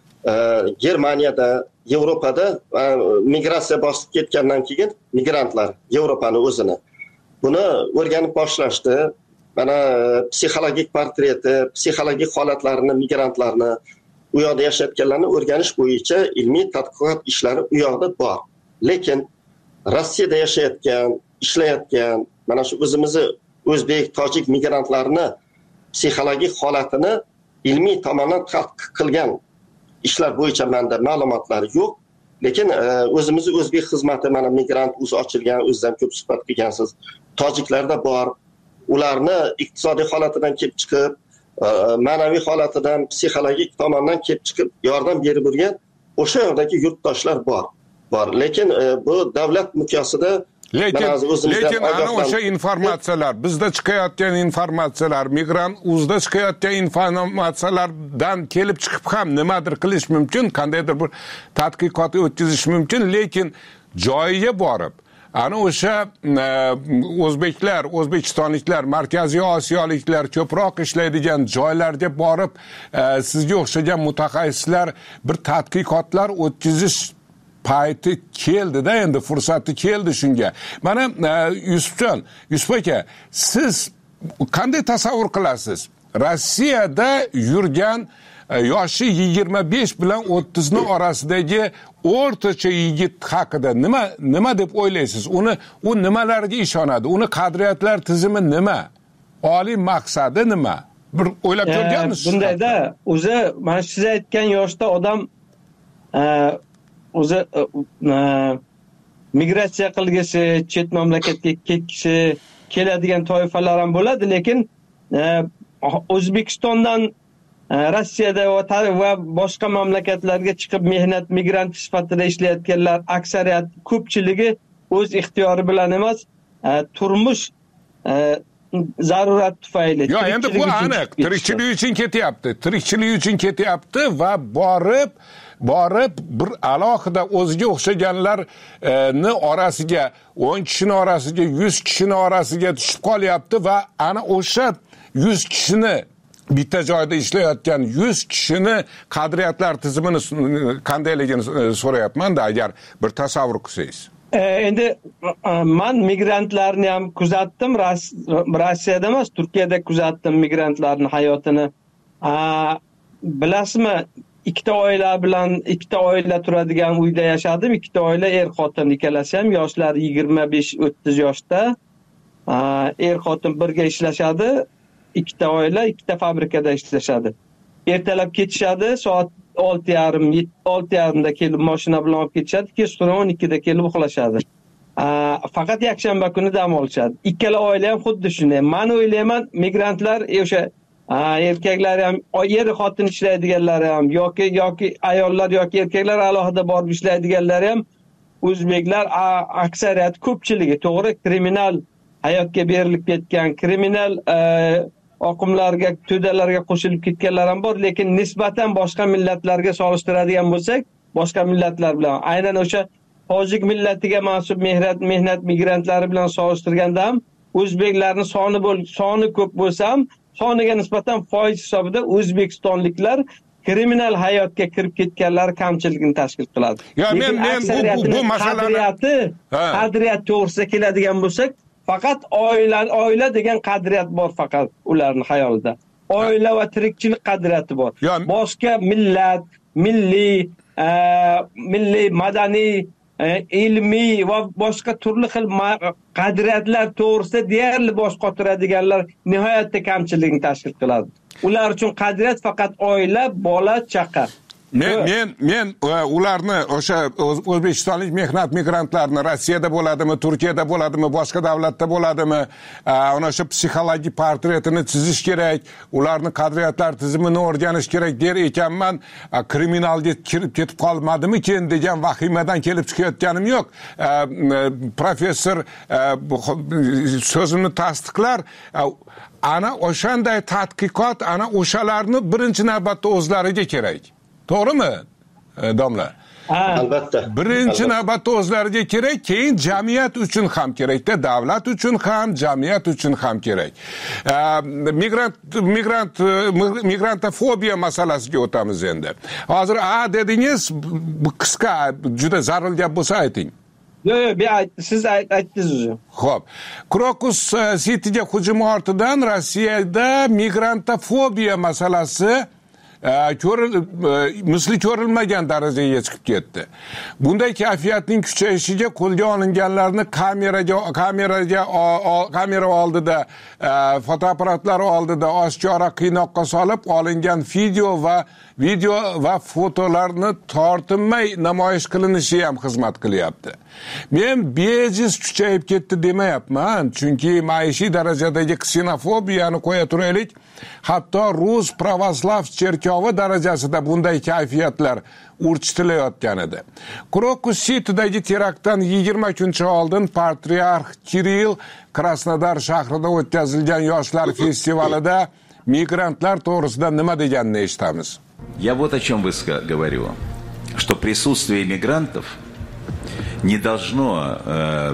Germaniyada, Yevropada migratsiya bosib ketgandan keyin migrantlar Yevropani o'zini buni o'rganib boshlashdi. Mana psixologik portreti, psixologik holatlarini, migrantlarni, u yoqda yashayotganlarni o'rganish bo'yicha ilmiy tadqiqot ishlari u yoqda bor. Lekin Rossiyada yashayotgan, ishlayotgan, mana shu o'zimizni o'zbek, tojik migrantlarni psixologik holatini ilmiy tomondan tadqiq qilgan ishlar bo'yicha menda ma'lumotlar yo'q. Lekin o'zimizni o'zbek xizmati, mana migrant uz ochilgan, o'zdan ko'p suhbat qilgansiz. Tojiklarda bor. Ularni iqtisodiy holatidan kelib chiqib, ma'naviy holatidan, psixologik tomondan kelib chiqib yordam berib yurgan o'sha yerdagi yurtdoshlar bor. Bor. Lekin bu davlat miqyosida Lekin, lekin ana o'sha informatsiyalar, bizda chiqayotgan informatsiyalar, migrant uzda chiqayotgan informatsiyalardan kelib chiqib ham nimadir qilish mumkin, qandaydir bir tadqiqot o'tkazish mumkin, lekin joyiga borib, ana o'sha o'zbeklar, o'zbekistonliklar, markaziy osiyoliklar ko'proq ishlaydigan joylarga borib, sizga o'xshagan mutaxassislar bir tadqiqotlar o'tkazish payti keldi-da, endi fursati keldi shunga. Mana Yusufjon, Yusuf aka, siz qanday tasavvur qilasiz? Rossiyada yurgan yoshi yigirma besh bilan o'ttiz ning orasidagi o'rtacha yigit haqida nima nima deb o'ylaysiz? Uni u nimalarga ishonadi? Uni qadriyatlar tizimi nima? Oliy maqsadi nima? Bir o'ylab ko'rganmisiz? Bundayda o'zi mana siz aytgan yoshda odam o'zi migratsiya qilgisi, chet mamlakatga ketgisi keladigan toifalar ham bo'ladi, lekin O'zbekistondan Rossiyada va boshqa mamlakatlarga chiqib mehnat migranti sifatida ishlayotganlar aksariyat ko'pchiligi o'z ixtiyori bilan emas, turmush zarurat tufayli. Yo, endi bu aniq, tirikchilik uchun ketyapti. Tirikchilik uchun ketyapti va borib borib bir alohida o'ziga o'xshaganlarni orasiga, o'n kishining orasiga, yuz kishining orasiga tushib qolyapti va ana o'sha yuz kishini bitta joyda ishlayotgan yuz kishini qadriyatlar tizimini qandayligini so'rayapman-da, agar bir tasavvur qilsangiz. Endi men migrantlarni ham kuzatdim, Rossiyada emas, Turkiyada kuzatdim migrantlarning hayotini. Bilasizmi, ikkita oila bilan ikkita oila turadigan uyda yashadim. Ikkita oila er xotin ikkalasi ham yoshlar yigirma besh o'ttiz yoshda. Er xotin birga ishlashadi. Ikkita oila ikkita fabrikada ishlashadi. Ertalab ketishadi, soat olti yarim olti yarimda kelib mashina bilan olib ketishadi, kechqurun o'n ikkida kelib uxlashadi. Faqat yakshanba kuni dam olishadi. Ikkala oila ham xuddi shunday. Men o'ylayman, migrantlar o'sha erkaklar ham, er xotin ishlaydiganlar ham yoki yoki ayollar yoki erkaklar alohida borib ishlaydiganlar ham o'zbeklar aksariyat ko'pchiligi, to'g'ri, kriminal hayotga berilib ketgan, kriminal oqimlarga, to'dalarga qo'shilib ketganlar ham bor, lekin nisbatan boshqa millatlarga solishtiradigan bo'lsak, boshqa millatlar bilan, aynan o'sha tojik millatiga mansub mehnat mehnat migrantlari bilan solishtirganda ham o'zbeklarning soni bo'l soni ko'p bo'lsa ham, soniga nisbatan foiz hisobida o'zbekistonliklar kriminal hayotga kirib ketganlar kamchilikni tashkil qiladi. Ya men men bu bu masalani qadriyat to'g'risida keladigan bo'lsak, faqat oila oila degan qadriyat bor faqat ularning xayolida. Oila va tirikchilik qadriyati bor. Boshqa millat, milliy, milliy, madaniy, ilmiy va boshqa turli xil qadriyatlar to'g'risida deyarli bosh qotiradiganlar nihoyatda kamchilikni tashkil qiladi. Ular uchun qadriyat faqat oila, bola, chaqa. Men men men ularni o'sha o'zbekistonlik mehnat migrantlarini Rossiyada bo'ladimi, Turkiyada bo'ladimi, boshqa davlatda bo'ladimi, ana shu psixologik portretini chizish kerak, ularni qadriyatlar tizimini o'rganish kerak der ekanman. Kriminalga kirib ketib qolmadimikin degan vahimadan kelib chiqayotganim yo'q. Professor so'zimni tasdiqlar. Ana o'shanday tadqiqot ana o'shalarni birinchi navbatda o'zlariga kerak. To'g'rimi, domla? Albatta. Birinchi navbatda o'zlariga kerak, keyin jamiyat uchun ham kerak-da, davlat uchun ham, jamiyat uchun ham kerak. Migrant migrant migrantofobiya masalasiga o'tamiz endi. Hozir a dedingiz, bu qisqa, juda zarur gap bo'lsa ayting. Yo'q, yo'q, siz aytdingiz. Xo'p. Krokus City'ga hujum ortidan Rossiyada migrantofobiya masalasi misli ko'rilmagan darajaga chiqib ketdi. Bunday kayfiyatning kuchayishiga qo'lga olinganlarni kameraga kameraga kamera oldida, fotoapparatlar oldida oshkora qiynoqqa solib olingan video va video va fotolarni tortinmay namoyish qilinishi ham xizmat qilyapti. Men bejiz kuchayib ketdi demayapman, chunki maishiy darajadagi ksenofobiyani qo'ya turaylik, hatto Rus pravoslav cherkovi darajasida bunday kayfiyatlar urchitilayotgan edi. Krokus City'dagi teraktdan yigirma kuncha oldin patriarx Kirill Krasnodar shahrida o'tkazilgan yoshlar festivalida migrantlar to'g'risida nima deganini eshitamiz. Я вот о чем говорю, что присутствие мигрантов не должно э,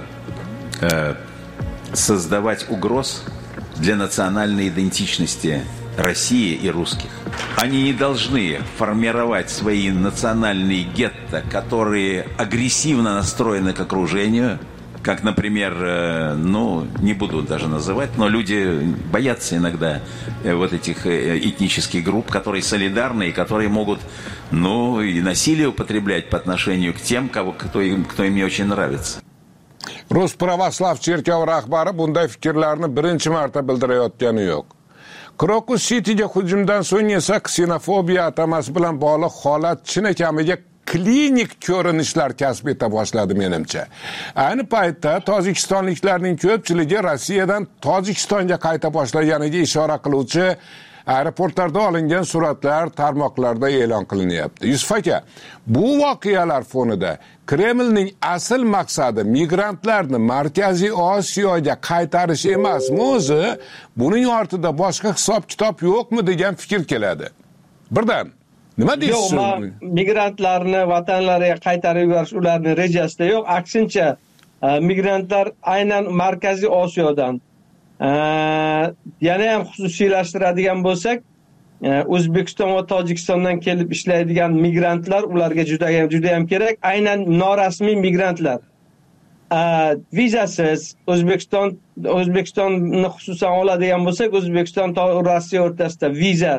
э, создавать угроз для национальной идентичности России и русских. Они не должны формировать свои национальные гетто, которые агрессивно настроены к окружению, как, например, э, ну, не буду даже называть, но люди боятся иногда э, вот этих э, этнических групп, которые солидарны и которые могут, ну, и насилие употреблять по отношению к тем, кого, кто, им, кто им не очень нравится. Rus pravoslav cherkovi rahbari bunday fikrlarni birinchi marta bildirayotgani yo'q. Krokus City'ga hujumdan so'ng esa ksenofobiya atamasi bilan bog'liq holat chinakamiga klinik ko'rinishlar kasb eta boshladi menimcha. Ayni paytda tojikistonliklarning ko'pchiligi Rossiyadan Tojikistonga qayta boshlaganiga ishora qiluvchi aeroportlarda olingan suratlar tarmoqlarda e'lon qilinyapti. Yusuf aka, bu voqealar fonida Kremlning asl maqsadi migrantlarni Markaziy Osiyoga qaytarish emasmi o'zi? Buning ortida boshqa hisob-kitob yo'qmi degan fikr keladi. Birdan nima deysiz? Yo'q, migrantlarni vatanlariga qaytarib yuborish ularning rejasida yo'q. Aksincha, migrantlar aynan Markaziy Osiyodan yana ham xususiylashtiradigan bo'lsak, O'zbekiston va Tojikistondan kelib ishlaydigan migrantlar, ularga juda ham juda ham kerak. Aynan norasmiy migrantlar. Vizasiz O'zbekiston O'zbekistonni xususan oladigan bo'lsak, O'zbekiston va Rossiya o'rtasida viza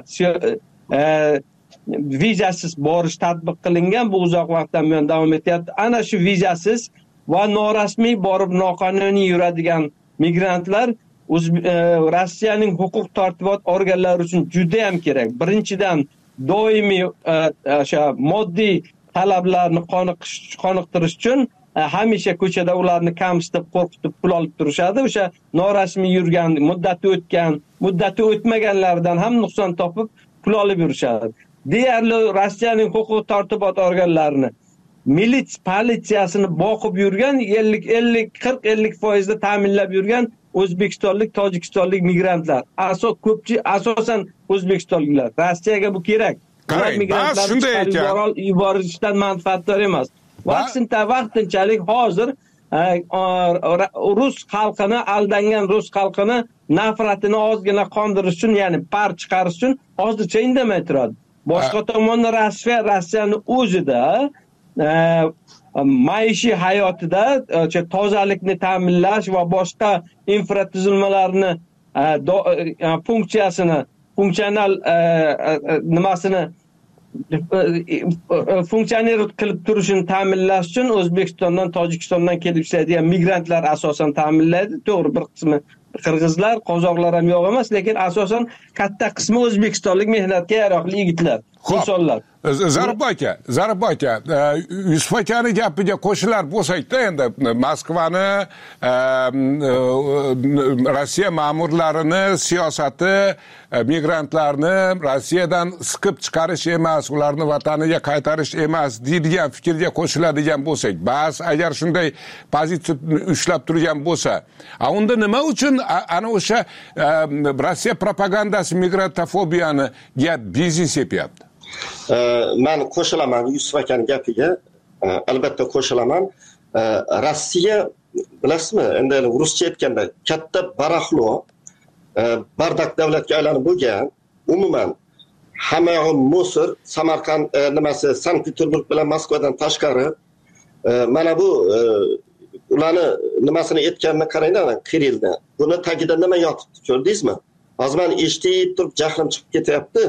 vizasiz borish tatbiq qilingan. Bu uzoq vaqtdan buyon davom etyapti. Ana shu vizasiz va norasmiy borib noqonuniy yuradigan migrantlar Rossiyaning huquq tartibot organlari uchun juda ham kerak. Birinchidan doimiy o'sha moddiy talablarni qoniqtirish uchun hamisha ko'chada ularni kamsitib, qo'rqitib pul olib turishadi. O'sha norasmiy yurgan, muddati o'tgan, muddati o'tmaganlardan ham nuqson topib pul olib yurishadi. Deyarli Rossiyaning huquq tartibot organlarini, milits politsiyasini boqib yurgan ellik ellik qirq ellik foizda ta'minlab yurgan O'zbekistonlik, Tojikistonlik migrantlar. Asos ko'pchi asosan O'zbekistonliklar. Rossiyaga bu kerak. Qarang, bas shunday ekan. Yuborishdan manfaatdor emas. Vaqtincha vaqtinchalik hozir rus xalqini, aldangan rus xalqini nafratini ozgina qondirish uchun, ya'ni par chiqarish uchun hozircha indamay turadi. Boshqa tomondan Rossiya Rossiyani o'zida maishiy hayotida tozalikni ta'minlash va boshqa infratuzilmalarni funksiyasini, funksional nimasini funksioner qilib turishini ta'minlash uchun O'zbekistondan, Tojikistondan kelib ishlaydigan migrantlar asosan ta'minlaydi. To'g'ri, bir qismi qirg'izlar, qozoqlar ham yo'q emas, lekin asosan katta qismi o'zbekistonlik mehnatga yaroqli yigitlar, insonlar. Zarib aka, Zarib aka, Yusuf akani gapiga qo'shilar bo'lsak-da, endi Moskvani, Rossiya ma'murlarini siyosati migrantlarni Rossiyadan siqib chiqarish emas, ularni vataniga qaytarish emas deydigan fikrga qo'shiladigan bo'lsak, bas agar shunday pozitsiya ushlab turgan bo'lsa, a unda nima uchun ana o'sha Rossiya propagandasi migrantofobiyani ga biznes yapyapti? Men qo'shilaman Yusuf akaning gapiga, albatta qo'shilaman. Rossiya, bilasizmi, endi ruscha aytganda katta baraxlo, bardak davlatga aylanib bo'lgan, umuman hamma Mosir, Samarqand nimasi, Sankt-Peterburg bilan Moskvadan tashqari mana bu ularni nimasini aytganini qaranglar, Kirillni. Buni tagida nima yotibdi, ko'rdingizmi? Hozir men eshitib turib jahlim chiqib ketyapti.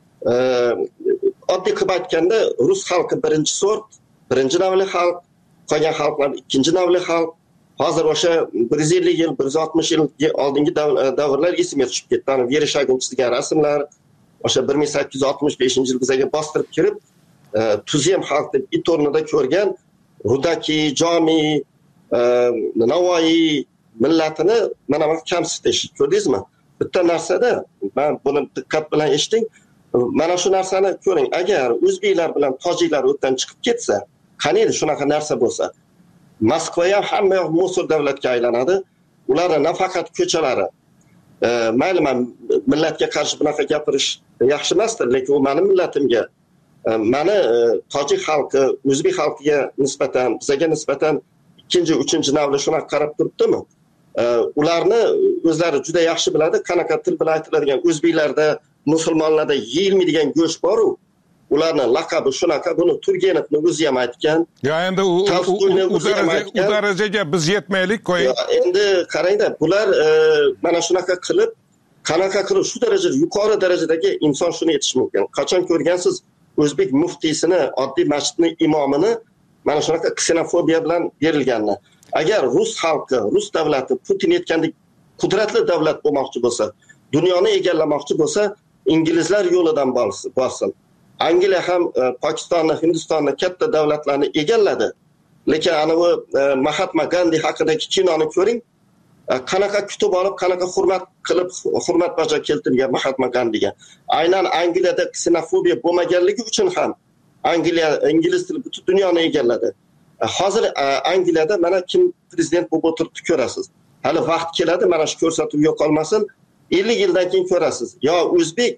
Oddiy qilib aytganda, rus xalqi birinchi sort, birinchi navli xalq, qolgan xalqlar ikkinchi navli xalq. Hozir o'sha bir yuz ellik yil, bir yuz oltmish yil oldingi davrlar esimga tushib ketdi. Ana Vereshagin chizgan rasmlar, o'sha bir ming sakkiz yuz oltmish beshinchi yil bizaga bostirib kirib, tuzem xalq deb it o'rnida ko'rgan Rudaki, Jomi, Navoiy millatini mana bu kamsitish, ko'rdingizmi? Bitta narsada, men buni diqqat bilan eshiting. Mana shu narsani ko'ring. Agar o'zbeklar bilan tojiklar o'tdan chiqib ketsa, qanday shunaqa narsa bo'lsa, Moskva ham hamma yoq Mosir davlatga aylanadi. Ularning nafaqat ko'chalari, mayli men millatga qarshi bunaqa gapirish yaxshi emasdir, lekin u mening millatimga, meni tojik xalqi, o'zbek xalqiga nisbatan, bizga nisbatan ikkinchi, uchinchi navli shunaqa qarab turibdimi? Ularni o'zlari juda yaxshi biladi, qanaqa til bilan aytiladigan o'zbeklarda, musulmonlarda yeyilmaydigan go'sht bor-ku, ularning laqabi shunaqa, buni Turgenovning o'zi ham aytgan. Ya endi u darajaga biz yetmaylik qo'ying. Endi qarangda, bular mana shunaqa qilib, qanaqa qilib shu darajada yuqori darajadagi inson shuni aytish mumkin. Qachon ko'rgansiz o'zbek muftiysini, oddiy masjidning imomini mana shunaqa ksenofobiya bilan berilganini. Agar rus xalqi, rus davlati Putin aytgandek qudratli davlat bo'lmoqchi bo'lsa, dunyoni egallamoqchi bo'lsa, inglizlar yo'lidan borsin. Angliya ham Pokistonni, Hindistonni, katta davlatlarni egalladi. Lekin ana bu Mahatma Gandhi haqidagi kinoni ko'ring. Qanaqa kutib olib, qanaqa hurmat qilib, hurmat bajo keltirgan Mahatma Gandhiga. Aynan Angliyada ksenofobiya bo'lmaganligi uchun ham Angliya ingliz tili butun dunyoni egalladi. Hozir Angliyada mana kim prezident bo'lib o'tiribdi ko'rasiz. Hali vaqt keladi, mana shu ko'rsatuv yo'qolmasin. ellik yildan keyin ko'rasiz. Yo o'zbek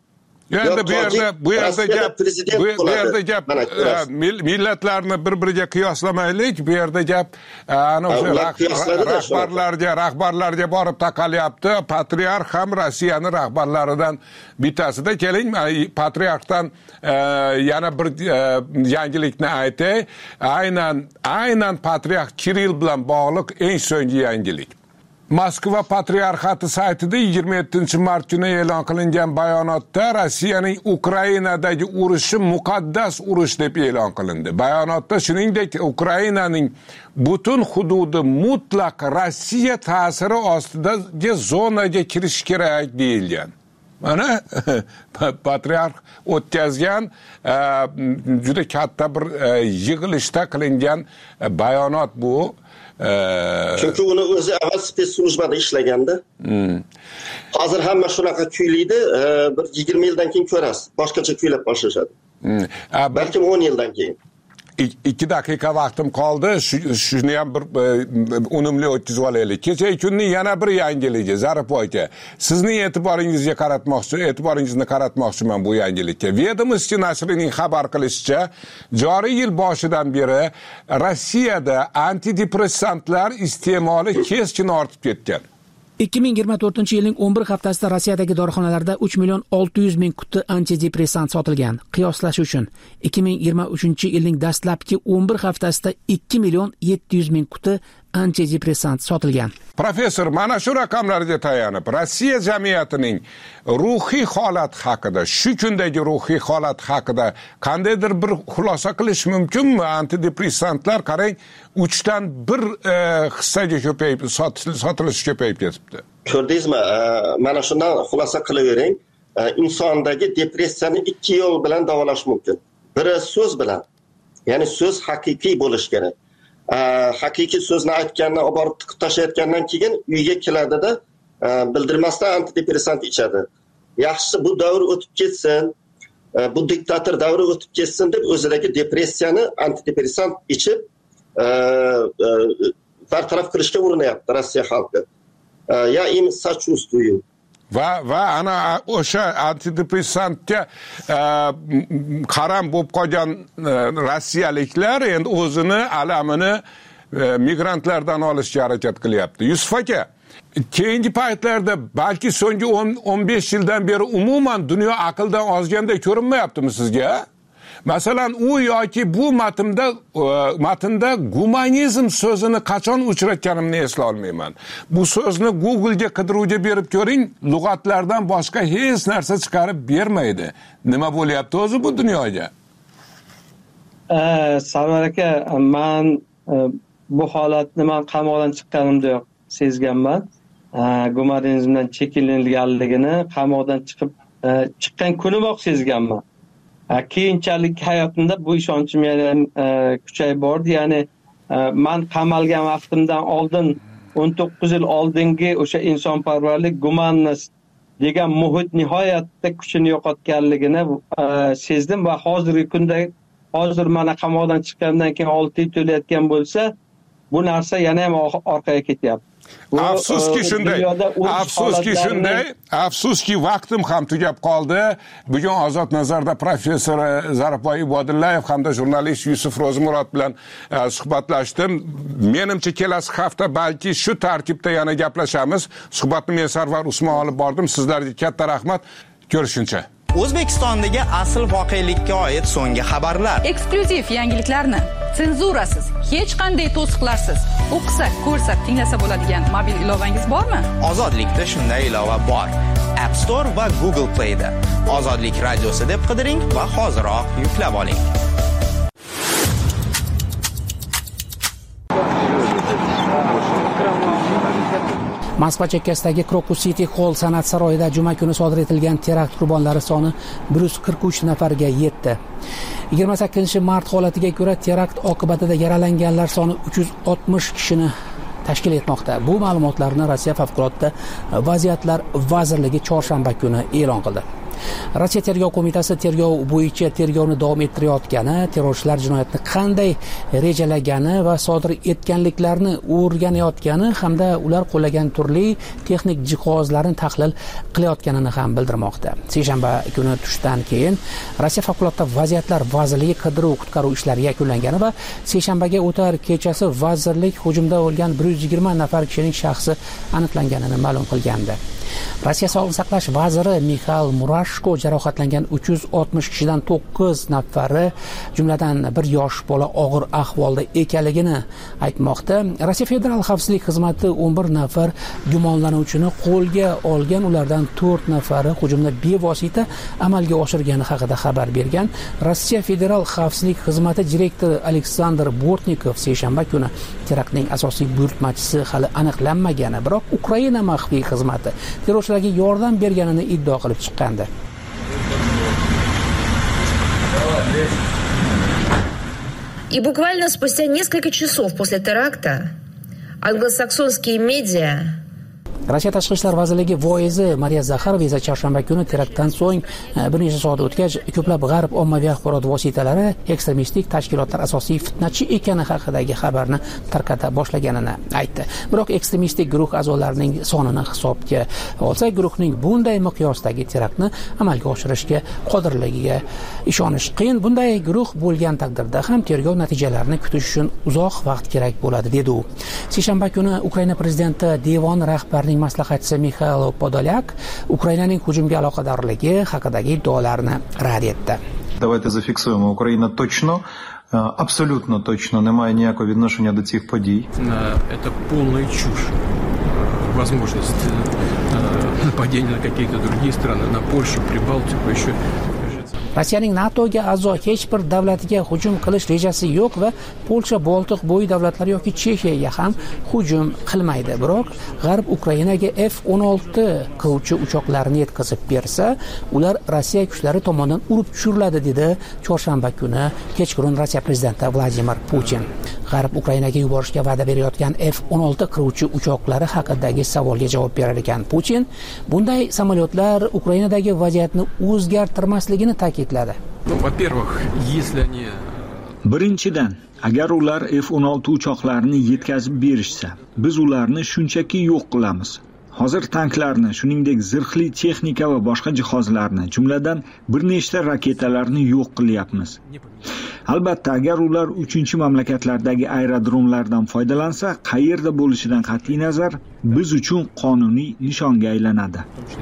endi bu yerda bu yerda gap bu yerda gap millatlarni bir-biriga qiyoslamaylik. Bu yerda gap ana o'sha rahbarlarga rahbarlarga borib taqalyapti. Patriarx ham Rossiyaning rahbarlaridan bittasida. Keling, patriarxdan yana bir yangilikni aytay. Aynan aynan patriarx Kirill bilan bog'liq eng so'nggi yangilik. Moskva patriarxati saytida yigirma yettinchi mart kuni e'lon qilingan bayonotda Rossiyaning Ukrainadagi urushi muqaddas urush deb e'lon qilindi. Bayonotda shuningdek Ukrainaning butun hududi mutlaq Rossiya ta'siri ostidagi zonaga kirish kerak deyilgan. Mana patriarx o'tkazgan juda katta bir yig'ilishda qilingan bayonot bu. Chunki uni o'zi avval spetsslujbada ishlaganda. Hozir hamma shunaqa kuylaydi, bir yigirma yildan keyin ko'rasiz, boshqacha kuylab boshlashadi. Balkim o'n yildan keyin. ikki daqiqa vaqtim qoldi. Shuni ham bir unumli o'tkazib olaylik. Kecha kunning yana bir yangiligi Zarif aka. Sizning e'tiboringizga qaratmoqchi, e'tiboringizni qaratmoqchiman bu yangilikka. Vedomosti nashrining xabar qilishicha, joriy yil boshidan beri Rossiyada antidepressantlar iste'moli keskin ortib ketgan. ikki ming yigirma to'rtinchi yilning o'n bir haftasida Rossiyadagi dorixonalarda uch million olti yuz ming quti antidepressant sotilgan. Qiyoslash uchun ikki ming yigirma uchinchi yilning dastlabki o'n bir haftasida ikki million yetti yuz ming quti antidepressant sotilgan. Professor, mana shu raqamlarga tayanib, Rossiya jamiyatining ruhiy holati haqida, shu kundagi ruhiy holati haqida qandaydir bir xulosa qilish mumkinmi? Antidepressantlar qarang, uchdan bir hissaga ko'payib, sotilishi ko'payib ketibdi. Ko'rdingizmi? Mana shundan xulosa qilavering. Insondagi depressiyani ikki yo'l bilan davolash mumkin. Biri so'z bilan. Ya'ni so'z haqiqiy bo'lish kerak. Haqiqiy so'zni aytgandan, olib borib tiqib tashlayotgandan keyin uyga keladida bildirmasdan antidepressant ichadi. Yaxshisi bu davr o'tib ketsin, bu diktator davri o'tib ketsin deb o'zidagi depressiyani antidepressant ichib bartaraf qilishga urinyapti Rossiya xalqi. Ya im sachuvствую. Va va ana o'sha antidepressantga qaram bo'lib qolgan rossiyaliklar endi o'zini alamini migrantlardan olishga harakat qilyapti. Yusuf aka, keyingi paytlarda balki so'nggi o'n besh yildan beri umuman dunyo aqldan ozganday ko'rinmayaptimi sizga? Masalan, u yoki bu matnda matnda gumanizm so'zini qachon uchratganimni esla olmayman. Bu so'zni Google'ga qidiruvga berib ko'ring, lug'atlardan boshqa hech narsa chiqarib bermaydi. Nima bo'lyapti o'zi bu dunyoga? Eh, Sarvar aka, men bu holatni men qamoqdan chiqqanimda yo'q sezganman. Gumanizmdan chekinilganligini qamoqdan chiqib chiqqan kunimoq sezganman. Keyinchalik hayotimda bu ishonchim yana kuchayib bordi. Ya'ni men qamalgan vaqtimdan oldin o'n to'qqiz yil oldingi o'sha insonparvarlik, gumannis degan muhit nihoyatda kuchini yo'qotganligini sezdim va hozirgi kunda hozir mana qamoqdan chiqqandan keyin olti yil to'layotgan bo'lsa, bu narsa yana ham orqaga ketyapti. Afsuski shunday, afsuski shunday, afsuski vaqtim ham tugab qoldi. Bugun Ozod nazarda professor Zarifboy Ibodillayev hamda jurnalist Yusuf Ro'zimurod bilan suhbatlashdim. Menimcha kelasi hafta balki shu tarkibda yana gaplashamiz. Suhbatni men Sarvar Usmon olib bordim. Sizlarga katta rahmat. Ko'rishguncha. O'zbekistondagi asl voqelikka oid so'nggi xabarlar, eksklyuziv yangiliklarni senzurasiz, hech qanday to'siqlarsiz o'qisa, ko'rsa, tinglasa bo'ladigan mobil ilovangiz bormi? Ozodlikda shunday ilova bor. App Store va Google Play da Ozodlik radiosi deb qidiring va hoziroq yuklab oling. Moskva chekkasidagi Crocus City Hall san'at saroyida juma kuni sodir etilgan terakt qurbonlari soni bir yuz qirq uch nafarga yetdi. yigirma sakkizinchi mart holatiga ko'ra terakt oqibatida yaralanganlar soni uch yuz oltmish kishini tashkil etmoqda. Bu ma'lumotlarni Rossiya favqulodda vaziyatlar vazirligi chorshanba kuni e'lon qildi. Rossiya tergov qo'mitasi tergov bo'yicha tergovni davom ettirayotgani, terrorchilar jinoyatni qanday rejalagani va sodir etganliklarini o'rganayotgani hamda ular qo'llagan turli texnik jihozlarni tahlil qilayotganini ham bildirmoqda. Seshanba kuni tushdan keyin Rossiya favqulodda vaziyatlar vazirligi qidiruv-qutqaruv ishlari yakunlangani va seshanbaga o'tar kechasi vazirlik hujumda o'lgan bir yuz yigirma nafar kishining shaxsi aniqlanganini ma'lum qilgandi. Rossiya sog'liqni saqlash vaziri Mixail Murashko jarohatlangan uch yuz oltmish kishidan to'qqiz nafari, jumladan bir yosh bola og'ir ahvolda ekanligini aytmoqda. Rossiya Federal xavfsizlik xizmati o'n bir nafar gumonlanuvchini qo'lga olgan, ulardan to'rt nafari hujumni bevosita amalga oshirgani haqida xabar bergan. Rossiya Federal xavfsizlik xizmati direktori Aleksandr Bortnikov seshanba kuni teraktning asosiy buyurtmachisi hali aniqlanmagani, biroq Ukraina maxfiy xizmati terrorchilarga yordam berganini iddao qilib chiqqandi. И буквально спустя несколько часов после теракта англосаксонские медиа Rossiya tashqi ishlar vazirligi voizi Mariya Zakharova esa chorshanba kuni teraktdan so'ng bir necha soat o'tgach ko'plab g'arb ommaviy axborot vositalari ekstremistik tashkilotlar asosiy fitnachi ekani haqidagi xabarni tarqata boshlaganini aytdi. Biroq ekstremistik guruh a'zolarining sonini hisobga olsak, guruhning bunday miqyosdagi teraktni amalga oshirishga qodirligiga ishonish qiyin. Bunday guruh bo'lgan taqdirda ham tergov natijalarini kutish uchun uzoq vaqt kerak bo'ladi, dedi u. Seshanba kuni Ukraina prezidenti devon rahbarining maslahatchisi Mixail Podolyak Ukrainaning hujumga aloqadorligi haqidagi iddaolarni rad etdi. Давайте зафіксуємо. Україна точно, абсолютно точно не має ніякого відношення до цих подій. Это полная чушь. Возможность нападения на какие-то другие страны, на Польшу, Прибалтику, еще Rossiyaning NATOga a'zo hech bir davlatiga hujum qilish rejasi yo'q va Polsha, Boltiq bo'yi davlatlari yoki Chexiyaga ham hujum qilmaydi. Biroq G'arb Ukrainaga F o'n olti qiruvchi uchoqlarini yetkazib bersa, ular Rossiya kuchlari tomonidan urib tushiriladi, dedi chorshanba kuni kechqurun Rossiya prezidenti Vladimir Putin. G'arb Ukrainaga yuborishga va'da berayotgan F o'n olti qiruvchi uchoqlari haqidagi savolga javob berar ekan Putin, bunday samolyotlar Ukrainadagi vaziyatni o'zgartirmasligini ta'kidladi. Ну, во-первых, если они Birinchidan, agar ular F o'n olti uchoqlarini yetkazib berishsa, biz ularni shunchaki yo'q qilamiz. Hozir tanklarni, shuningdek zirhli texnika va boshqa jihozlarni, jumladan bir nechta raketalarni yo'q qilyapmiz. Albatta, agar ular uchinchi mamlakatlardagi aerodromlardan foydalansa, qayerda bo'lishidan qat'iy nazar, biz uchun qonuniy nishonga aylanadi.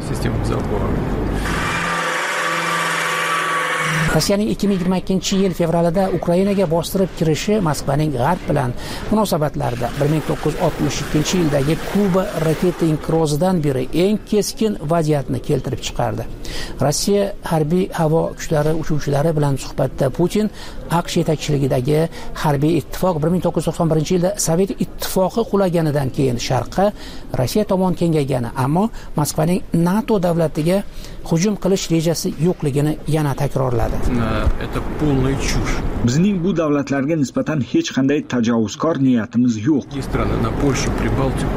Rossiyaning ikki ming yigirma ikkinchi yil fevralida Ukrainaga bostirib kirishi Moskvaning G'arb bilan munosabatlarida bir ming to'qqiz yuz oltmish ikkinchi yildagi Kuba raketa inqirozidan beri eng keskin vaziyatni keltirib chiqardi. Rossiya harbiy havo kuchlari uchuvchilari bilan suhbatda Putin AQSh yetakchiligidagi harbiy ittifoq bir ming to'qqiz yuz to'qson birinchi yilda Sovet ittifoqi qulaganidan keyin sharqqa Rossiya tomon kengaygani, ammo Moskvaning NATO davlatiga hujum qilish rejasi yo'qligini yana takrorladi. Это полная чушь. Bizning bu davlatlarga nisbatan hech qanday tajovuzkor niyatimiz yo'q. Страны на Польшу, Прибалтику.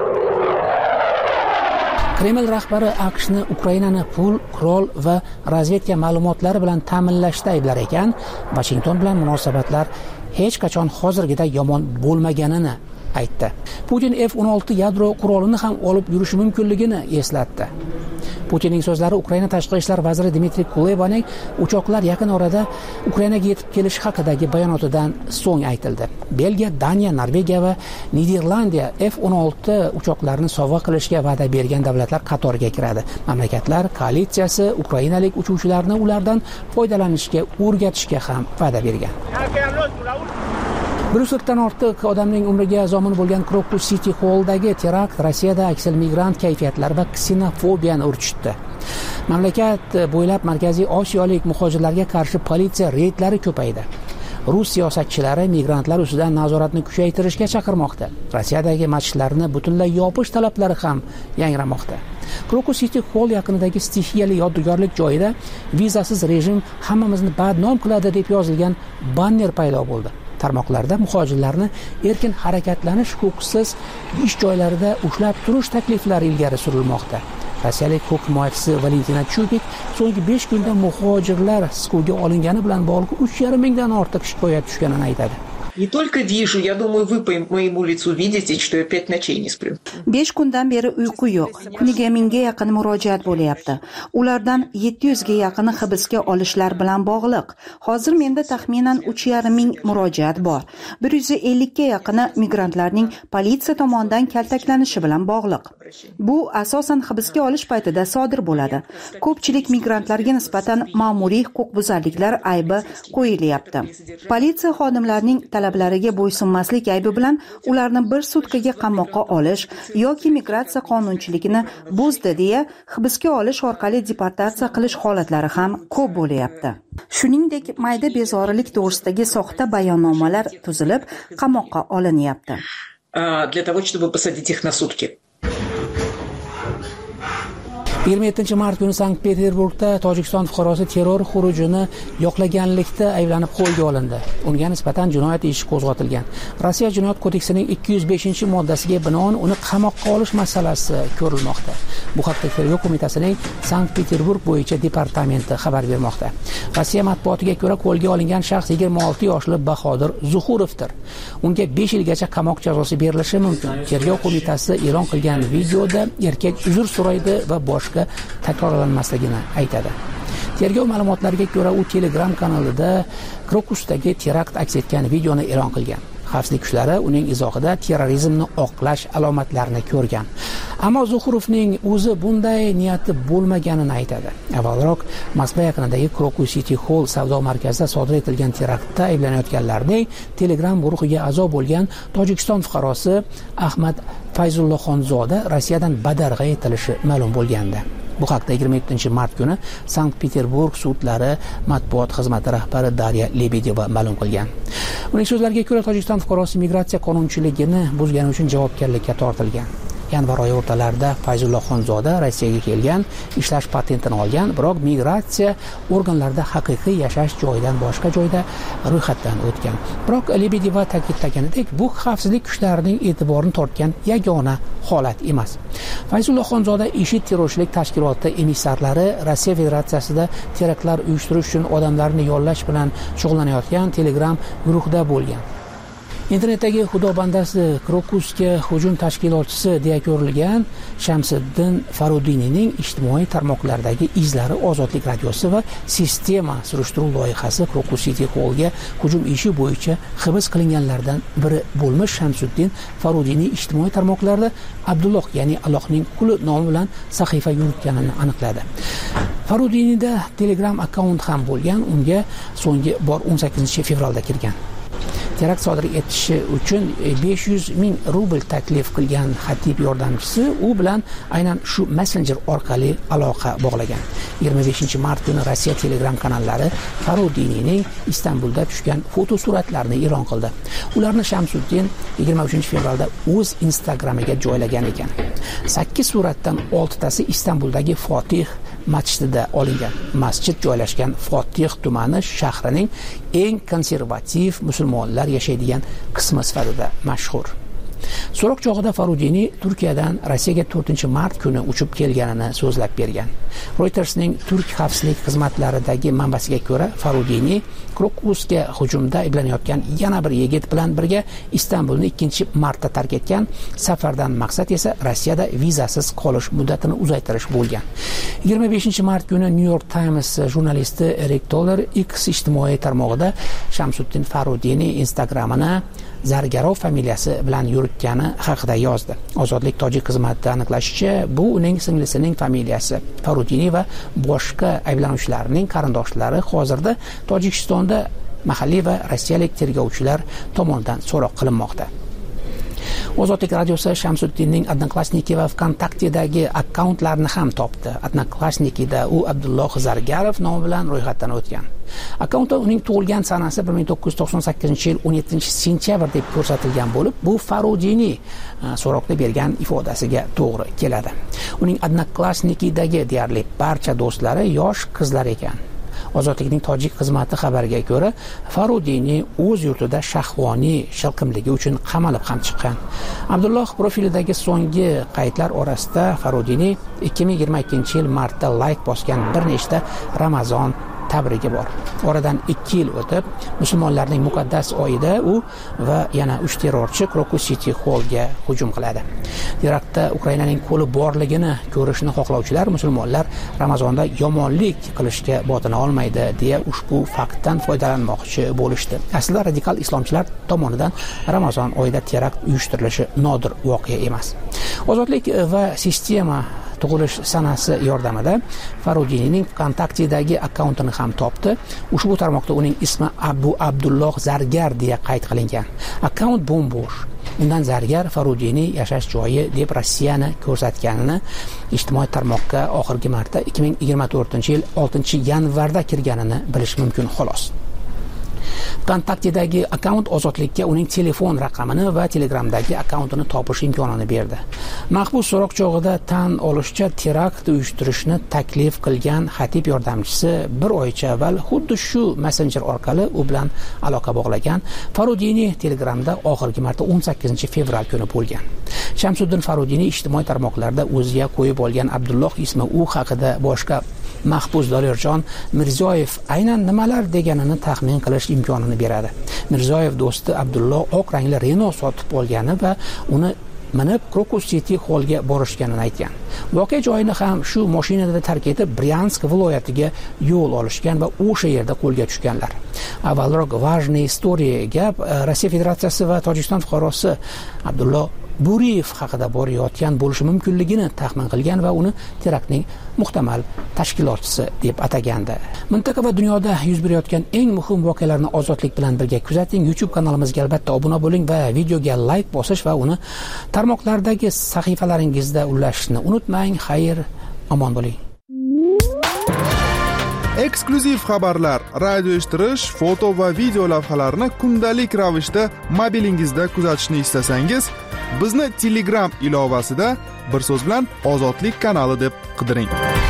Kreml rahbari AQShni Ukrainani pul, qurol va razvedka ma'lumotlari bilan ta'minlashda ayblar ekan, Washington bilan munosabatlar hech qachon hozirgidek yomon bo'lmaganini aytdi. Putin F o'n olti yadro qurolini ham olib yurishi mumkinligini eslatdi. Putinning so'zlari Ukraina tashqi ishlar vaziri Dmitriy Kulebaning uchoqlar yaqin orada Ukrainaga yetib kelishi haqidagi bayonotidan so'ng aytildi. Belgiya, Daniya, Norvegiya va Niderlandiya F o'n olti uchoqlarini sovg'a qilishga va'da bergan davlatlar qatoriga kiradi. Mamlakatlar koalitsiyasi ukrainalik uchuvchilarni ulardan foydalanishga o'rgatishga ham va'da bergan. bir yuz qirqdan ortiq odamning umriga zomin bo'lgan Crocus City Hall'dagi terakt Rossiyada aksel migrant kayfiyatlar va ksenofobiyani urchitdi. Mamlakat bo'ylab Markaziy Osiyolik muhojirlarga qarshi politsiya reydlari ko'paydi. Rus siyosatchilari migrantlar ustidan nazoratni kuchaytirishga chaqirmoqda. Rossiyadagi masjidlarni butunlay yopish talablari ham yangramoqda. Crocus City Hall yaqinidagi stixiyali yodgorlik joyida vizasiz rejim hammamizni badnom qiladi deb yozilgan banner paydo bo'ldi. Tarmoqlarda muhojirlarni erkin harakatlanish huquqsiz ish joylarida ushlab turish takliflari ilgari surilmoqda. Rossiyalik huquq himoyachisi Valentina Chupik so'nggi besh kunda muhojirlar siquvga olingani bilan bog'liq uch yarim mingdan ortiq shikoyat tushganini aytadi. Не только вижу, я думаю, вы по моему лицу видите, что я пять ночей не сплю. besh kundan beri uyqu yo'q. Kuniga mingga yaqin murojaat bo'lyapti. Ulardan yetti yuz ga yaqini hibsga olishlar bilan bog'liq. Hozir menda taxminan uch yarim ming murojaat bor. bir yuz ellik ga yaqini migrantlarning politsiya tomonidan kaltaklanishi bilan bog'liq. Bu asosan hibsga olish paytida sodir bo'ladi. Ko'pchilik migrantlarga nisbatan ma'muriy huquqbuzarliklar aybi qo'yilyapti. Politsiya xodimlarining talablariga bo'ysunmaslik aybi bilan ularni bir sutkaga qamoqqa olish yoki migratsiya qonunchiligini buzdi deya hibsga olish orqali deportatsiya qilish holatlari ham ko'p bo'lyapti. Shuningdek, mayda bezorilik to'g'risidagi soxta bayonnomalar tuzilib, qamoqqa olinyapti. Для того, чтобы посадить их на сутки. yigirma yettinchi mart kuni Sankt-Peterburgda Tojikiston fuqarosi terror xurujini yoqlaganlikda ayblanib qo'lga olindi. Unga nisbatan jinoyat ishi qo'zg'atilgan. Rossiya jinoyat kodeksining ikki yuz beshinchi moddasiga binoan uni qamoqqa olish masalasi ko'rilmoqda. Bu haqda Tergov qo'mitasining Sankt-Peterburg bo'yicha departamenti xabar bermoqda. Rossiya matbuotiga ko'ra, qo'lga olingan shaxs yigirma olti yoshli Bahodir Zuhurovdir. Unga besh yilgacha qamoq jazosi berilishi mumkin. Tergov qo'mitasi e'lon qilgan videoda erkak uzr so'raydi va bosh takrorlanmasligini aytadi. Tergov ma'lumotlariga ko'ra, u Telegram kanalida Krokusdagi terakt aks etgan videoni e'lon qilgan. Xavfsizlik kuchlari uning izohida terrorizmni oqlash alomatlarini ko'rgan. Ammo Zuhurovning o'zi bunday niyati bo'lmaganini aytadi. Avvalroq Moskva yaqinidagi Krokus City Hall savdo markazida sodir etilgan teraktda ayblanayotganlarning Telegram guruhiga a'zo bo'lgan Tojikiston fuqarosi Ahmad Fayzullohxonzoda Rossiyadan badarg'a etilishi ma'lum bo'lgandi. Bu haqda yigirma yettinchi mart kuni Sankt-Peterburg sudlari matbuot xizmati rahbari Darya Lebedeva ma'lum qilgan. Uning so'zlariga ko'ra, Tojikiston fuqarosi migratsiya qonunchiligini buzgani uchun javobgarlikka tortilgan. Yanvar oyi o'rtalarida Fayzullohxonzoda Rossiyaga kelgan, ishlash patentini olgan, biroq migratsiya organlarida haqiqiy yashash joyidan boshqa joyda ro'yxatdan o'tgan. Biroq Lebedeva ta'kidlaganidek, bu xavfsizlik kuchlarining e'tiborini tortgan yagona holat emas. Fayzullohxonzoda IShID terrorchilik tashkiloti emissarlari Rossiya Federatsiyasida teraktlar uyushtirish uchun odamlarni yollash bilan shug'ullanayotgan Telegram guruhida bo'lgan. Internetdagi xudo bandasi Krokusga hujum tashkilotchisi deya ko'rilgan Shamsiddin Farudiyning ijtimoiy tarmoqlardagi izlari Ozodlik radiosi va sistema surishtiruv loyihasi Krokus City Hallga hujum ishi bo'yicha hibs qilinganlardan biri bo'lmish Shamsiddin Farudiyning ijtimoiy tarmoqlarda Abdulloh, ya'ni Allohning quli nomi bilan sahifa yuritganini aniqladi. Farudiyda Telegram akkaunt ham bo'lgan, unga so'nggi bor o'n sakkizinchi fevralda kirgan. Terakt sodir etishi uchun besh yuz ming rubl taklif qilgan xatib yordamchisi u bilan aynan shu messenger orqali aloqa bog'lagan. yigirma beshinchi mart kuni Rossiya Telegram kanallari Farudiyning Istanbulda tushgan fotosuratlarini e'lon qildi. Ularni Shamsiddin yigirma uchinchi fevralda o'z Instagramiga joylagan ekan. sakkiz suratdan oltitasi Istanbuldagi Fotih masjidida olingan. Masjid joylashgan Fotih tumani shahrining eng konservativ musulmonlar yashaydigan qismi sifatida mashhur. So'roq chog'ida Farudiyni Turkiyadan Rossiyaga to'rtinchi mart kuni uchib kelganini so'zlab bergan. Reutersning Turk xavfsizlik xizmatlaridagi manbasiga ko'ra, Farudiyni Krokusga hujumda ayblanayotgan yana bir yigit bilan birga Istanbulni ikkinchi marta tark etgan. Safardan maqsad esa Rossiyada vizasiz qolish muddatini uzaytirish bo'lgan. yigirma beshinchi mart kuni New York Times jurnalisti Eric Toller X ijtimoiy tarmog'ida Shamsiddin Farudiyni Instagramini Zargarov familiyasi bilan yuritgani haqida yozdi. Ozodlik tojik xizmati aniqlashicha, bu uning singlisining familiyasi. Farudiyni va boshqa ayblanuvchilarning qarindoshlari hozirda Tojikistonda mahalliy va rossiyalik tergovchilar tomonidan so'roq qilinmoqda. Ozodlik radiosi Shamsiddinning Odnoklassniki va VKontaktedagi akkauntlarini ham topdi. Odnoklassnikida u Abdulloh Zargarov nomi bilan ro'yxatdan o'tgan. Akkauntda uning tug'ilgan sanasi bir ming to'qqiz yuz to'qson sakkizinchi yil o'n yettinchi sentyabr deb ko'rsatilgan bo'lib, bu Farudiyni so'roqda bergan ifodasiga to'g'ri keladi. Uning Odnoklassnikidagi deyarli barcha do'stlari yosh qizlar ekan. Ozodlikning tojik xizmati xabariga ko'ra, Farudiyni o'z yurtida shahvoniy shilqimligi uchun qamalib ham chiqqan. Abdulloh profilidagi so'nggi qaydlar orasida Farudiyni ikki ming yigirma ikkinchi yil martda layk bosgan bir nechta Ramazon tabrigi bor. Oradan ikki yil o'tib, musulmonlarning muqaddas oyida u va yana uch terrorchi Crocus City Hallga hujum qiladi. Teraktda Ukrainaning qo'li borligini ko'rishni xohlovchilar musulmonlar Ramazonda yomonlik qilishga botina olmaydi deya ushbu faktdan foydalanmoqchi bo'lishdi. Aslida radikal islomchilar tomonidan Ramazon oyida terakt uyushtirilishi nodir voqea emas. Ozodlik va sistema tug'ilish sanasi yordamida Farudiyning kontaktidagi akkauntini ham topdi. Ushbu tarmoqda uning ismi Abu Abdulloh Zargar deya qayd qilingan. Akkaunt bo'm-bo'sh. Undan Zargar Farudiyning yashash joyi deb Rossiyani ko'rsatganini ijtimoiy tarmoqqa oxirgi marta ikki ming yigirma to'rtinchi yil oltinchi yanvarda kirganini bilish mumkin xolos. Kontaktidagi akkaunt ozodlikka uning telefon raqamini va Telegramdagi akkauntini topish imkonini berdi. Mahbus so'roq chog'ida tan olishicha terakt uyushtirishni taklif qilgan xatib yordamchisi bir oycha avval xuddi shu messenjer orqali u bilan aloqa bog'lagan. Farudiyni Telegramda oxirgi marta o'n sakkizinchi fevral kuni bo'lgan. Shamsuddin Farudiyni ijtimoiy tarmoqlarda o'ziga qo'yib olgan Abdulloh ismi u haqida boshqa mahbus Dolirjon Mirzoyev aynan nimalar deganini taxmin qilish imkonini beradi. Mirzoyev do'sti Abdulloh oq rangli Renault sotib olgani va uni minib Crocus City Hallga borishganini aytgan. Voqea joyini ham shu mashinada tark etib Bryansk viloyatiga yo'l olishgan va o'sha yerda qo'lga tushganlar. Avvalroq Vajniy Story gap Rossiya Federatsiyasi va Tojikiston fuqarosi Abdulloh Buriyev haqida borayotgan bo'lishi mumkinligini taxmin qilgan va uni teraktning muhtamal tashkilotchisi deb atagandi. Mintaqa va dunyoda yuz berayotgan eng muhim voqealarni ozodlik bilan birga kuzating. YouTube kanalimizga albatta obuna bo'ling va videoga like bosish va uni tarmoqlardagi sahifalaringizda ulashishni unutmang. Xayr, omon bo'ling. Eksklyuziv xabarlar, radio eshittirish, foto va video lavhalarni kundalik ravishda mobilingizda kuzatishni istasangiz, bizni Telegram ilovasida bir so'z bilan Ozodlik kanali deb qidiring.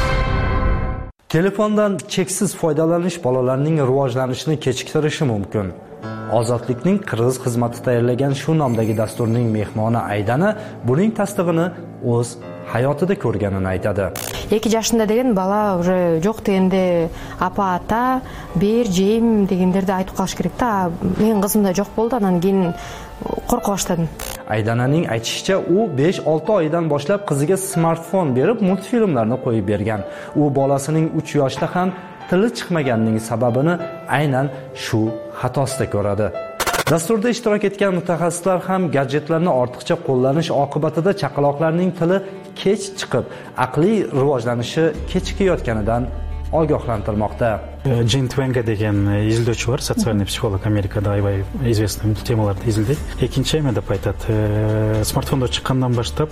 Telefondan cheksiz foydalanish bolalarning rivojlanishini kechiktirishi mumkin. Ozodlikning qirg'iz xizmati tayyorlagan shu nomdagi dasturning mehmoni Aydana buning tasdig'ini o'z hayotida ko'rganini aytadi. ikki yoshында деген бала уже жоқ дегенде апа ата бер жейм дегендерди айтып калыш керек да. Менин кызымда жоқ болду, анан кийин корко баштадым. Aydananing aytishicha, u besh olti oydan boshlab qiziga smartfon berib multfilmlarni qo'yib bergan. U bolasining uch yoshda ham tili chiqmaganining sababini aynan shu xatosida ko'radi. Dasturda ishtirok etgan mutaxassislar ham gadjetlarni ortiqcha qo'llanish oqibatida chaqaloqlarning tili kech chiqib, aqliy rivojlanishi kechikayotganidan ogohlantirmoqda. Джин Твенга degan izlovchi bor, sotsiальный psixolog, Amerikada aybay известный temalarda izlaydi. Ikkinchi ham deb aytadi, smartfonda chiqqandan boshlab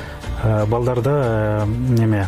ballarda nima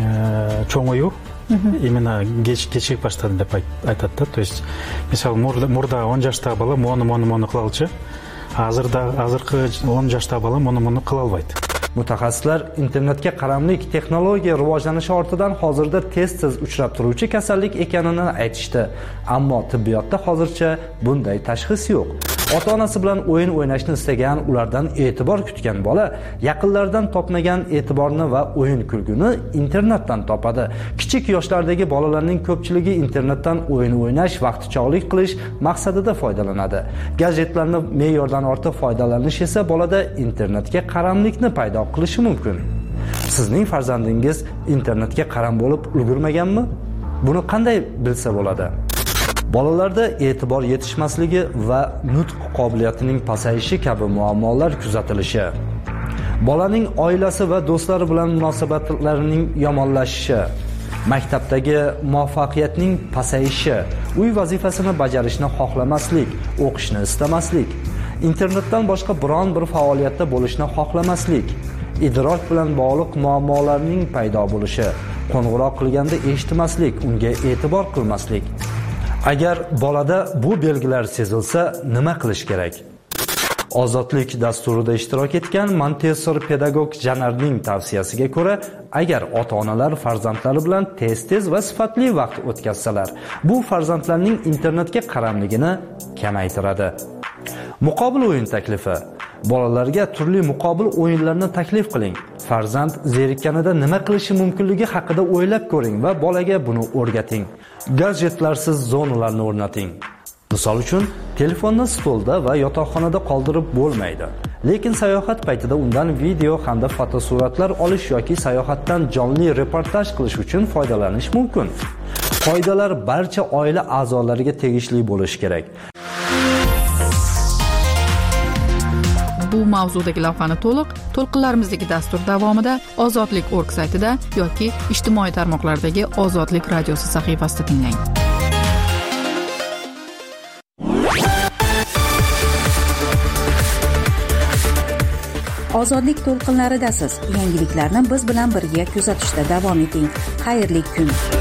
cho'ngoyu именно kechikib boshladi deb aytadi. То есть, misol murda o'n yoshda bola moni moni moni qilolchi, hozirda hozirgi o'n yoshda bola moni moni qila olmaydi. Mutaxassislar internetga qaramlik texnologiya rivojlanishi ortidan hozirda tez-tez uchrab turuvchi kasallik ekanini aytishdi. Ammo tibbiyotda hozircha bunday tashxis yo'q. Ota-onasi bilan o'yin o'ynashni istagan, ulardan e'tibor kutgan bola yaqinlaridan topmagan e'tiborni va o'yin kulguni internetdan topadi. Kichik yoshlardagi bolalarning ko'pchiligi internetdan o'yin o'ynash, vaqtichog'lik qilish maqsadida foydalanadi. Gadjetlarni me'yordan ortiq foydalanish esa bolada internetga qaramlikni paydo qilishi mumkin. Sizning farzandingiz internetga qaram bo'lib ulgurmaganmi? Buni qanday bilsa bo'ladi? Bolalarda e'tibor yetishmasligi va nutq qobiliyatining pasayishi kabi muammolar kuzatilishi. Bolaning oilasi va do'stlari bilan munosabatlarining yomonlashishi. Maktabdagi muvaffaqiyatning pasayishi, uy vazifasini bajarishni xohlamaslik, o'qishni istamaslik, internetdan boshqa biron bir faoliyatda bo'lishni xohlamaslik, idrok bilan bog'liq muammolarning paydo bo'lishi, qo'ng'iroq qilganda eshitmaslik, unga e'tibor qilmaslik. Agar bolada bu belgilar sezilsa, nima qilish kerak? Ozodlik dasturida ishtirok etgan Montessori pedagog Janarning tavsiyasiga ko'ra, agar ota-onalar farzandlari bilan tez-tez va sifatli vaqt o'tkazsalar, bu farzandlarning internetga qaramligini kamaytiradi. Muqobil o'yin taklifi. Bolalarga turli muqobil o'yinlarni taklif qiling. Farzand zerikkanida nima qilishi mumkinligi haqida o'ylab ko'ring va bolaga buni o'rgating. Gadjetlarsiz zonalarni o'rnating. Misol uchun, telefonni stolda va yotoqxonada qoldirib bo'lmaydi. Lekin sayohat paytida undan video hamda fotosuratlar olish yoki sayohatdan jonli reportaj qilish uchun foydalanish mumkin. Qoidalar barcha oila a'zolariga tegishli bo'lishi kerak. Bu mavzudagi lavhani to'liq to'lqinlarimizdagi dastur davomida Ozodlik точка org saytida yoki ijtimoiy tarmoqlardagi Ozodlik radiosi sahifasida tinglang. Ozodlik to'lqinlaridasiz. Yangiliklarni biz bilan birga kuzatishda davom eting. Xayrli kun.